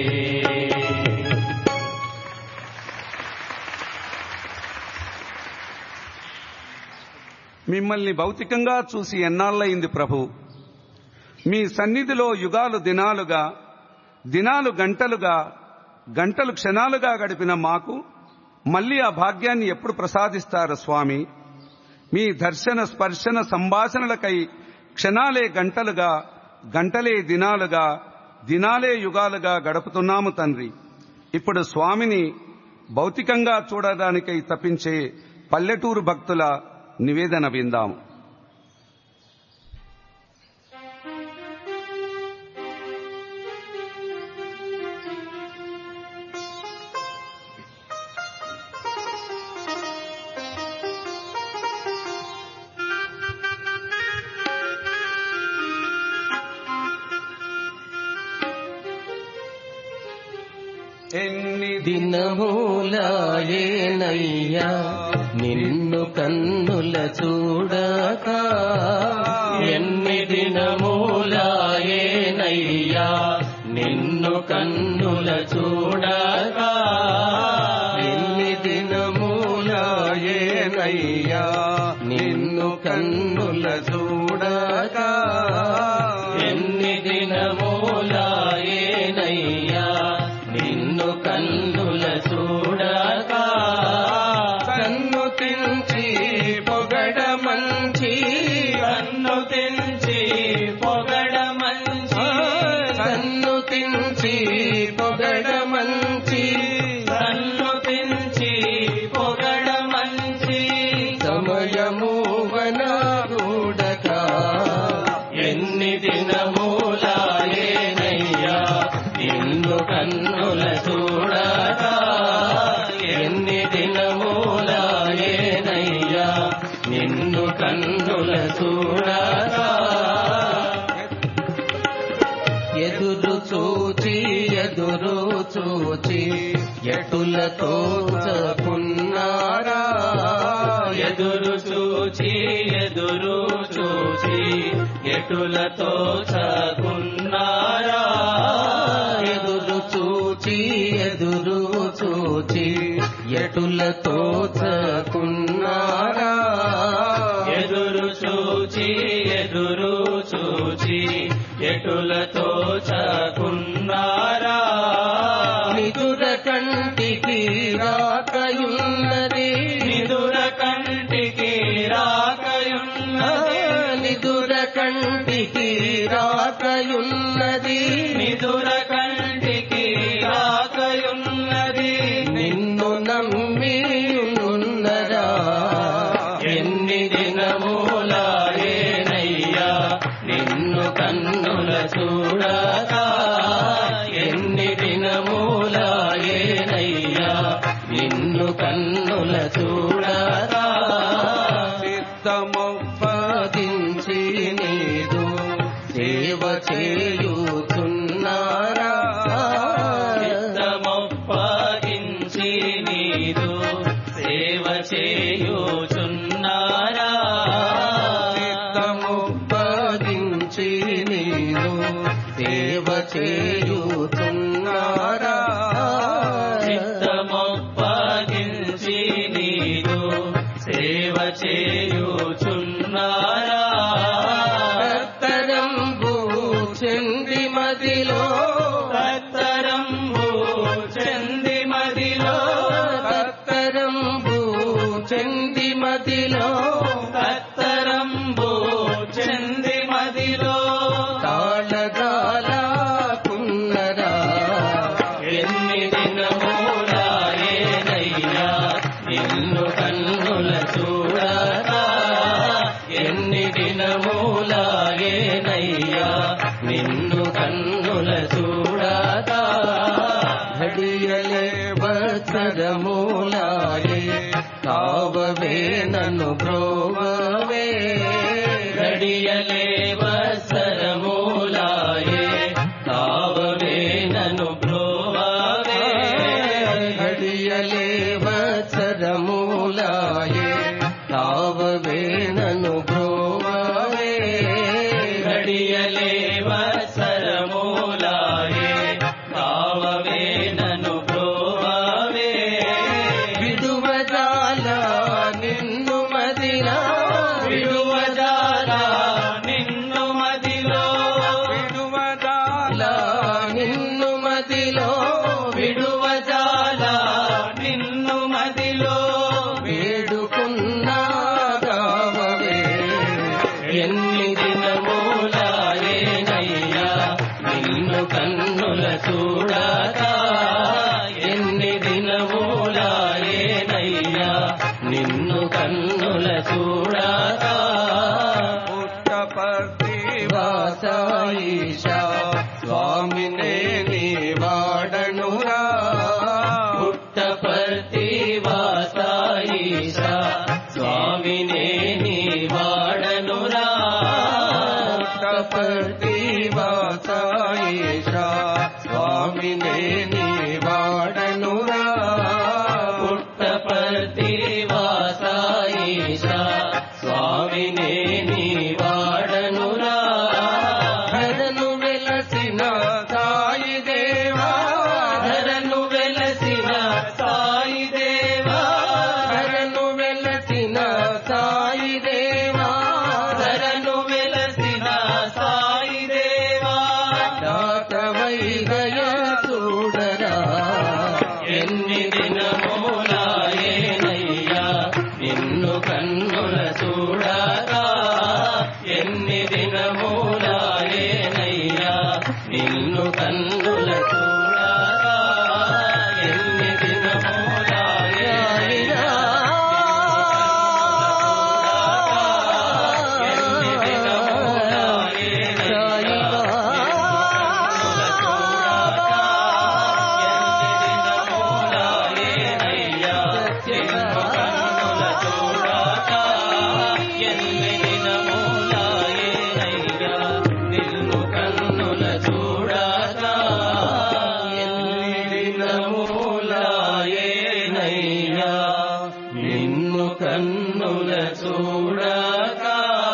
S2: మిమ్మల్ని భౌతికంగా చూసి ఎన్నాళ్ళయింది ప్రభు మీ సన్నిధిలో యుగాలు దినాలుగా దినాలు గంటలుగా గంటలు క్షణాలుగా గడిపిన మాకు మళ్ళీ ఆ భాగ్యాన్ని ఎప్పుడు ప్రసాదిస్తారు స్వామి మీ దర్శన స్పర్శన సంభాషణలకై క్షణాలే గంటలుగా గంటలే దినాలుగా దినాలే యుగాలుగా గడుపుతున్నాము తండ్రి ఇప్పుడు స్వామిని భౌతికంగా చూడడానికై తప్పించే పల్లెటూరు భక్తుల నివేదన విందాము.
S3: ఎన్ని దినములాయేనయ్యా
S4: నిన్ను కన్నుల చూడక ఎన్ని దినములాయేనయ్యా నిన్ను కన్నుల చూడక ఎన్ని దినములాయేనయ్యా నిన్ను కన్నుల చూడక ఎన్ని దినములాయేనయ్యా నిన్ను కన్నుల చూడక కన్ను తించి పొగడ మంచి కన్ను తించి పొగడ మంచి కన్ను తించి పొగడ మంచి కన్ను తించి పొగడ మంచి సమయము వనగూడక ఎన్ని దినములాయేనయ్యా నిన్ను కన్నుల చూడక ఎన్ని దినములాయేనయ్యా నిన్ను కన్నుల చూడక ఎదురు చూచి ఎటులతో చకున్నారా ఎదురు చూచి ఎటులతో చకున్నారా ఎదురు చూచి ఎటులతో చకున్నారా ఎదురు చూచి ఎటులతో చకున్నారా నిదుర కంటికి రాకయున్నది నిదుర కంటికి రాకయున్నది నిదుర కంటికి రాకయున్నది నిదుర కంటికి రాకయున్నది నిన్ను నమ్మి ఉన్నరా ఎన్ని దినములాయేనయ్యా నిన్ను కన్నుల చూడక ఎన్ని దినములాయేనయ్యా నిన్ను కన్నుల చూడక చిత్తమొప్పదించి నీదు సేవ చేయుచున్నారా చిత్తమొప్పదించి నీదు సేవ చేయుచున్నారా చిత్తమొప్పదించి నీదు సేవ చేయుచున్నారా చిత్తమొప్పదించి నీదు సేవ చేయుచున్నారా కత్తరంబు చెంది మదిలో కత్తరంబు చెంది మదిలో కత్తరంబు చెంది మదిలో కత్తరంబు చెంది మదిలో తాళగాలకున్నరా ఎన్ని దినములాయేనయ్యా నిన్ను కన్నుల చూడక ఎన్ని దినములాయేనయ్యా నిన్ను కన్నుల చూడక ఘడియలే వత్సరములాయే కావవే నన్ను బ్రోవవే ఘడియలే వత్సరములాయే కావవే నన్ను బ్రోవవే ఘడియలే వత్సరములాయే కావవే నన్ను బ్రోవవే ఘడియలే వత్సరములాయే కావవే నన్ను బ్రోవవే విడువజాల నిన్ను మదిలా విడువజాల నిన్ను కన్నుల చూడక ఎన్ని దినములాయేనయ్యా నిన్ను కన్నుల చూడక ఎన్ని దినములాయేనయ్యా నిన్ను కన్నుల చూడక.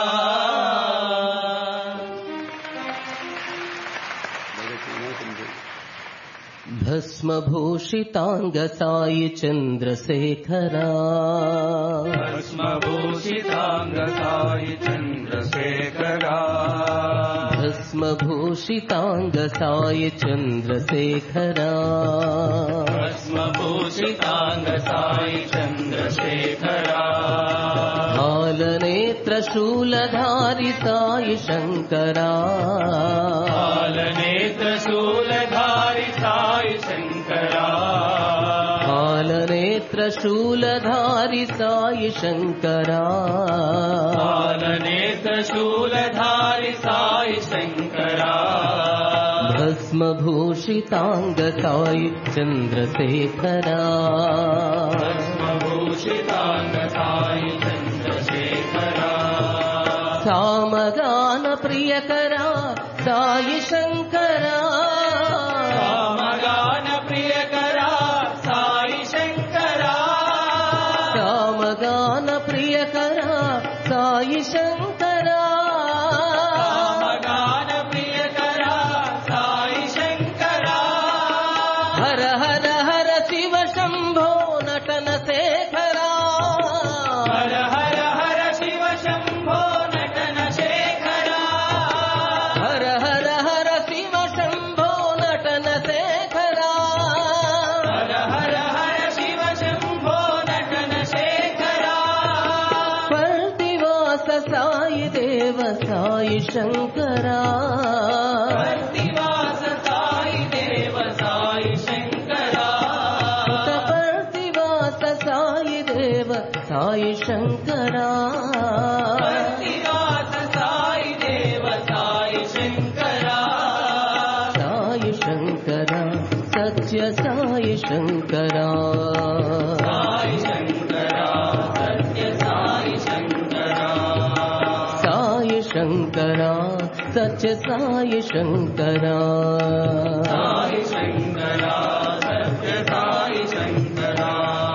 S4: భస్మభూషితాంగ సాయి చంద్రశేఖరా
S2: భస్మభూషితాంగ సాయి చంద్రశేఖరా
S4: భస్మభూషితాంగ సాయి చంద్రశేఖరా
S2: భస్మభూషితాంగ సాయి చంద్రశేఖరా
S4: హాలనేత్ర శూలధారి సాయి శంకరా
S2: హాలనేత్ర శూలధారి సాయి శంకరా
S4: హాలనేత్ర శూలధారి సాయి శంకరా
S2: హాలనేత్ర శూలధారి సాయి శంకరా
S4: భస్మభూషితాంగ సాయి చంద్రశేఖరా
S2: భస్మభూషితాంగ సాయి చంద్రశేఖరా
S4: సామగాన ప్రియకరా సాయి శంకరా
S2: సామగాన ప్రియకరా సాయి శంకరా
S4: సామగాన ప్రియకరా సాయి శంకరా
S2: సామగాన ప్రియకరా సాయి శంకరా
S4: హర హర హర శివ శంభో నటన శేఖరా
S2: హర హర హర శివ శంభో నటన శేఖరా
S4: హర హర హర శివ శంభో నటన శేఖరా
S2: హర హర హర శివ శంభో నటన శేఖరా
S4: పర్తివాస సాయి దేవ సాయి శంకరా
S2: పర్తివాస సాయి దేవ సాయి శంకరా
S4: పర్తివాస సాయి దేవ సాయి శంకరా
S2: పర్తివాస సాయి దేవ సాయి శంకరా
S4: సాయి శంకరా సత్య సాయి శంకరా
S2: సాయి శంకరా సత్య సాయి శంకరా
S4: సాయి శంకరా సత్య సాయి శంకరా
S2: సాయి శంకరా సత్య సాయి శంకరా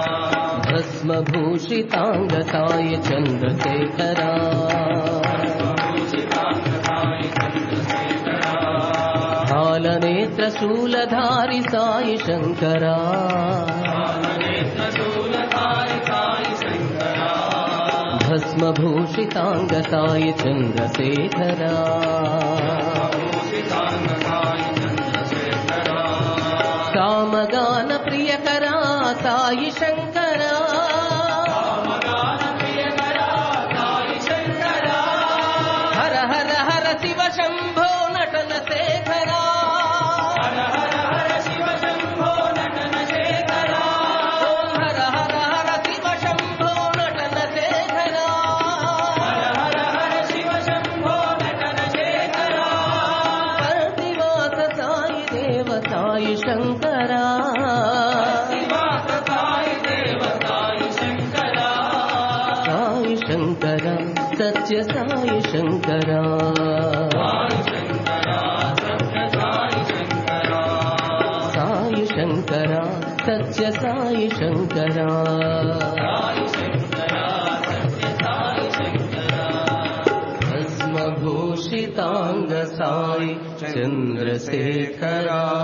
S4: భస్మభూషితాంగ సాయి చంద్రశేఖరా
S2: భూషితాంగ సాయి చంద్రశేఖరా
S4: హాలనేత్ర శూలధారి సాయి శంకరా
S2: హాలనేత్ర శూలధారి సాయి శంకరా
S4: భస్మభూషితాంగ సాయి చంద్రశేఖరా
S2: భూషితాంగ సాయి చంద్రశేఖరా
S4: కామగాన ప్రియకరా సాయి శంకరా
S2: సామగాన ప్రియకరా సాయి శంకరా
S4: హర హర హర శివ శంభో నటన శేఖరా
S2: హర హర హర శివ శంభో నటన శేఖరా
S4: ఓం హర హర హర శివ శంభో నటన శేఖరా
S2: హర హర హర శివ శంభో నటన శేఖరా
S4: పర్తివాస సాయి దేవ సాయి శంకరా
S2: శివాస సాయి దేవ సాయి శంకరా
S4: సాయి శంకరా సత్య సాయి శంకరా
S2: సాయి శంకరా సత్య సాయి శంకరా
S4: సాయి శంకరా సత్య సాయి శంకరా
S2: సాయి శంకరా సత్య సాయి శంకరా
S4: భస్మభూషితాంగ సాయి చంద్రశేఖరా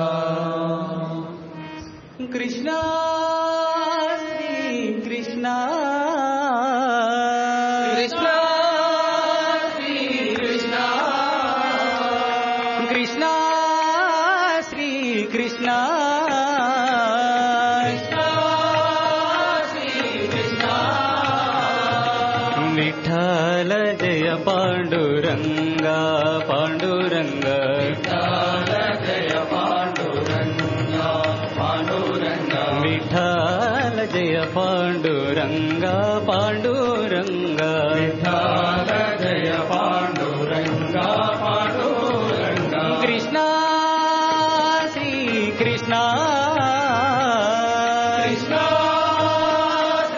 S5: కృష్ణ శ్రీ కృష్ణ
S4: కృష్ణ శ్రీ కృష్ణ
S5: కృష్ణ శ్రీ కృష్ణ విఠల జయ పాండురంగా పాండురంగా
S2: జయ పాండురంగా పాండురంగా
S5: విఠల జయ పాండురంగా పాండురంగా
S2: విఠాల జయ పాండురంగా పాండురంగా
S5: కృష్ణ శ్రీ కృష్ణ
S2: కృష్ణ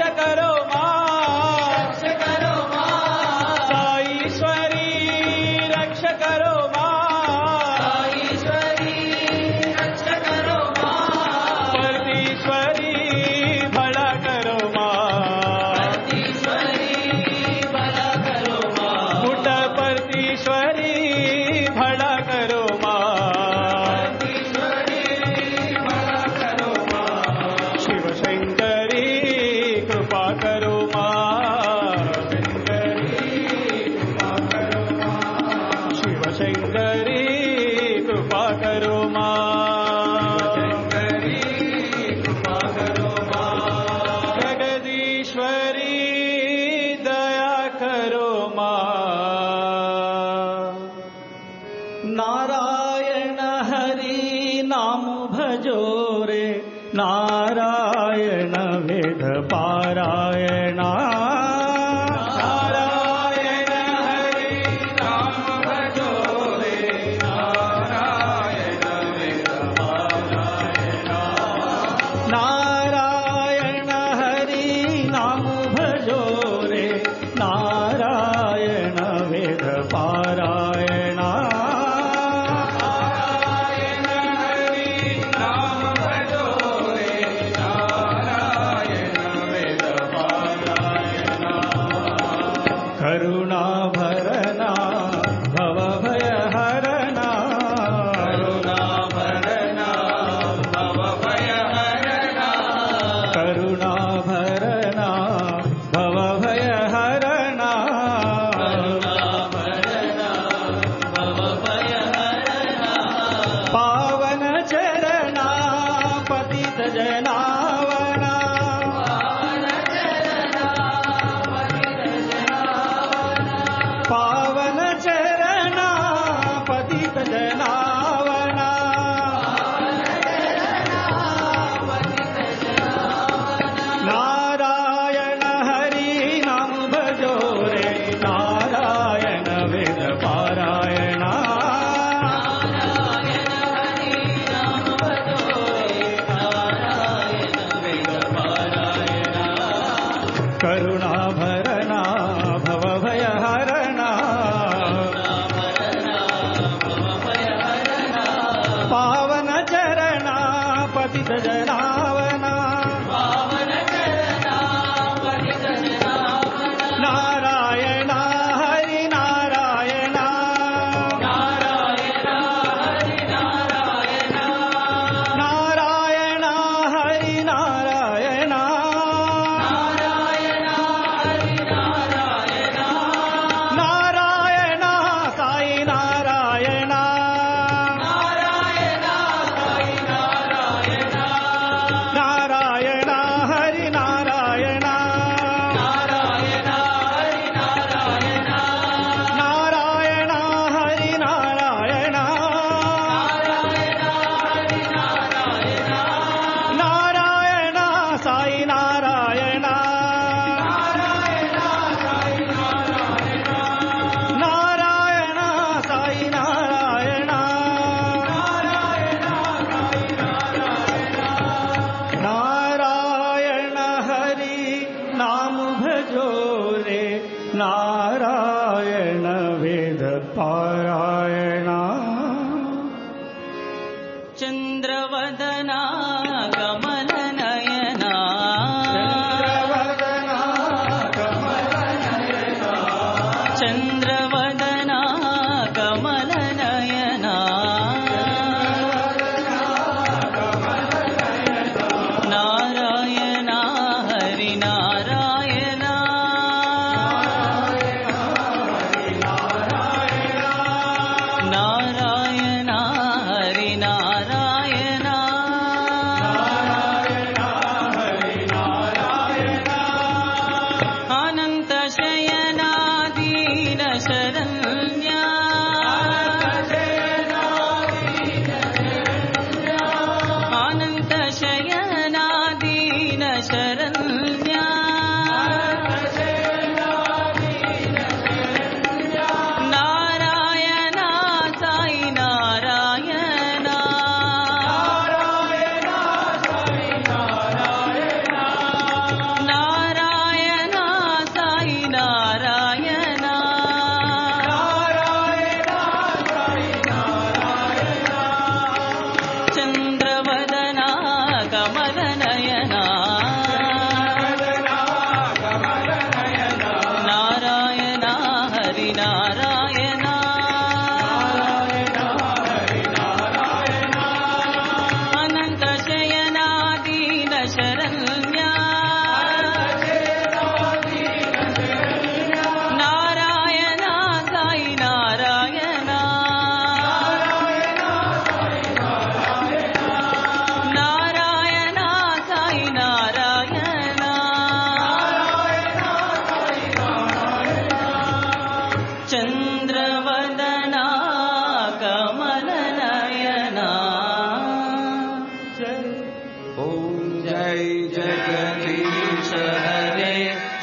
S5: నారాయణ వేద పారాయణ నారాయణ హరి నామ భజో రే నారాయణ వేద పారాయణ నారాయణ హరి నామ భజో రే నారాయణ వేద పారాయణ కరుణా భరణ భవ భయ హరణ కరుణా భరణ భవ భయ హరణ కరుణా భరణ భవ భయ హరణ కరుణా భరణ భవ భయ హరణ పావన చరణ పతిత జనావన పావన చరణ పతిత జనావన నారాయణ హరి నామ భజో రే నారాయణ వేద పారాయణ కరుణా భరణ భవ భయ హరణ పావన చరణ పతిత జనావన నారాయణ హరి నారాయణ నారాయణ హరి నారాయణ నారాయణ సాయి నారాయణ నారాయణ హరి నారాయణ నారాయణ హరి నారాయణ నారాయణ సాయి నారాయణ నారాయణ సాయి నారాయణ నారాయణ హరి నామ భజో రే నారాయణ వేద పారాయణ
S3: చంద్రవదనా కమల నయనా చంద్రవదనా కమల నయనా నారాయణ హరి నారాయణ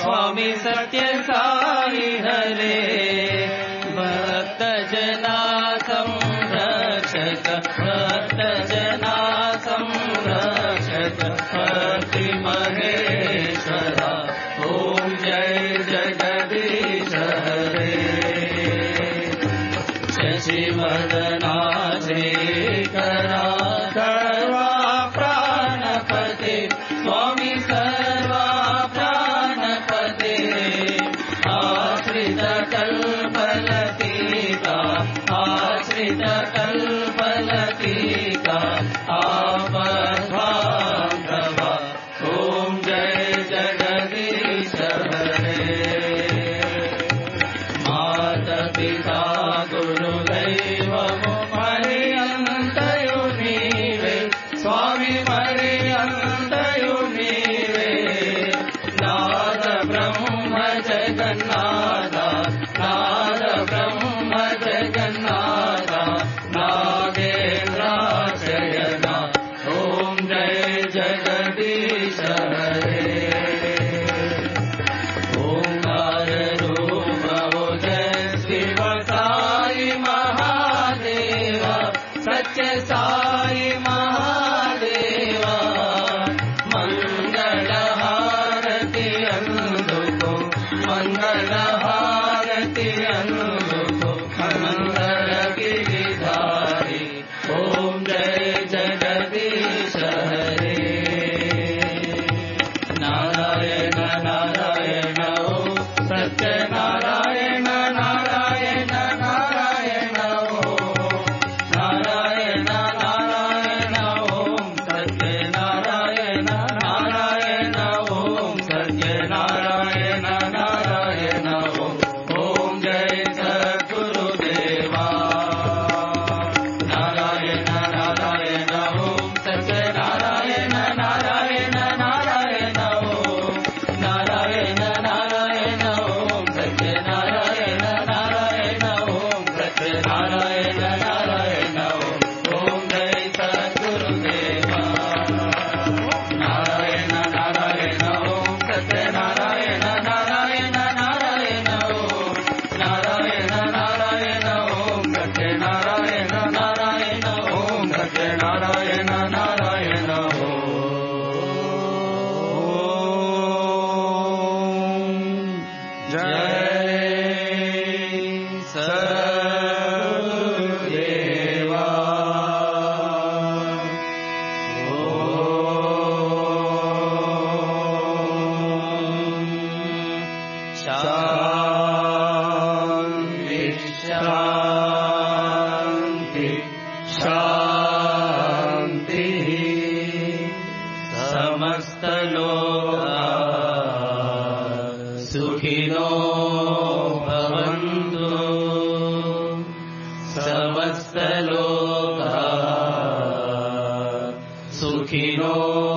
S3: स्वामी सत्य साई हरे भक्त जना संरक्षक भक्त जना संरक्षक भक्ति महेश्वरा ओम जय जगदीश हरे शशिवदना श्रीकरा सर्वा प्राणपते स्वामी सर्वा प्राणपते आश्रित कल्पलतिका आश्रित कल्पलतिका आपद्बान्धवा ओम जय जगदीश हरे माता पिता गुरुदैवमु पर्यन्तयो नीवे स्वामी पर्यन्तयो नीवे नाद ब्रह्म जगन्नाथ नाद ब्रह्म जगन्नाथ नागेन्द्राशयना ओम जय जगदीश हरे ओंकार रूप वो जय शिव साई महादेवा सत्य साई महादेवा मंगल हारति अंदुको मंगल हारति अंदुको मंगल गिरिधारी ओम जय जगदीश हरे नारायण नारायण ओम सत्य नारायण नारायण नारायण ओम नारायण नारायण ओम सत्य नारायण नारायण ओम सत्य नारायण नारायण ओम जय सद्गुरुदेवा नारायण नारायण ओम सत्य नारायण नारायण नारायण ओम नारायण नारायण ओम सत्य नारायण नारायण ओम सत्य नारायण नारायण ओम जय सद्गुरुदेवा नारायण नारायण ओम सत्य नारायण नारायण नारायण ओम नारायण नारायण ओम सत्य नारायण नारायण ओम सत्य नारायण नारायण जय सद्गुरुदेवा शांति शांति शांति समस्त लोका सुखिनो भवन्तु समस्त लोका सुखिनो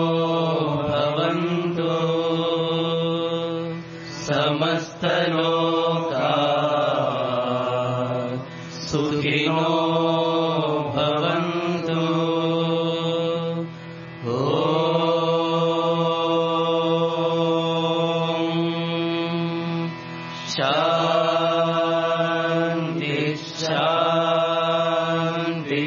S3: भवन्तु समस्त लोका सुखिनो भवन्तु शांति शांति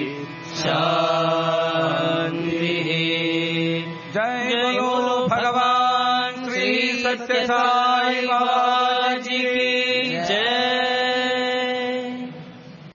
S3: शांति
S1: जय
S3: जय बोलो भगवान श्री सत्य साई बाबा जी की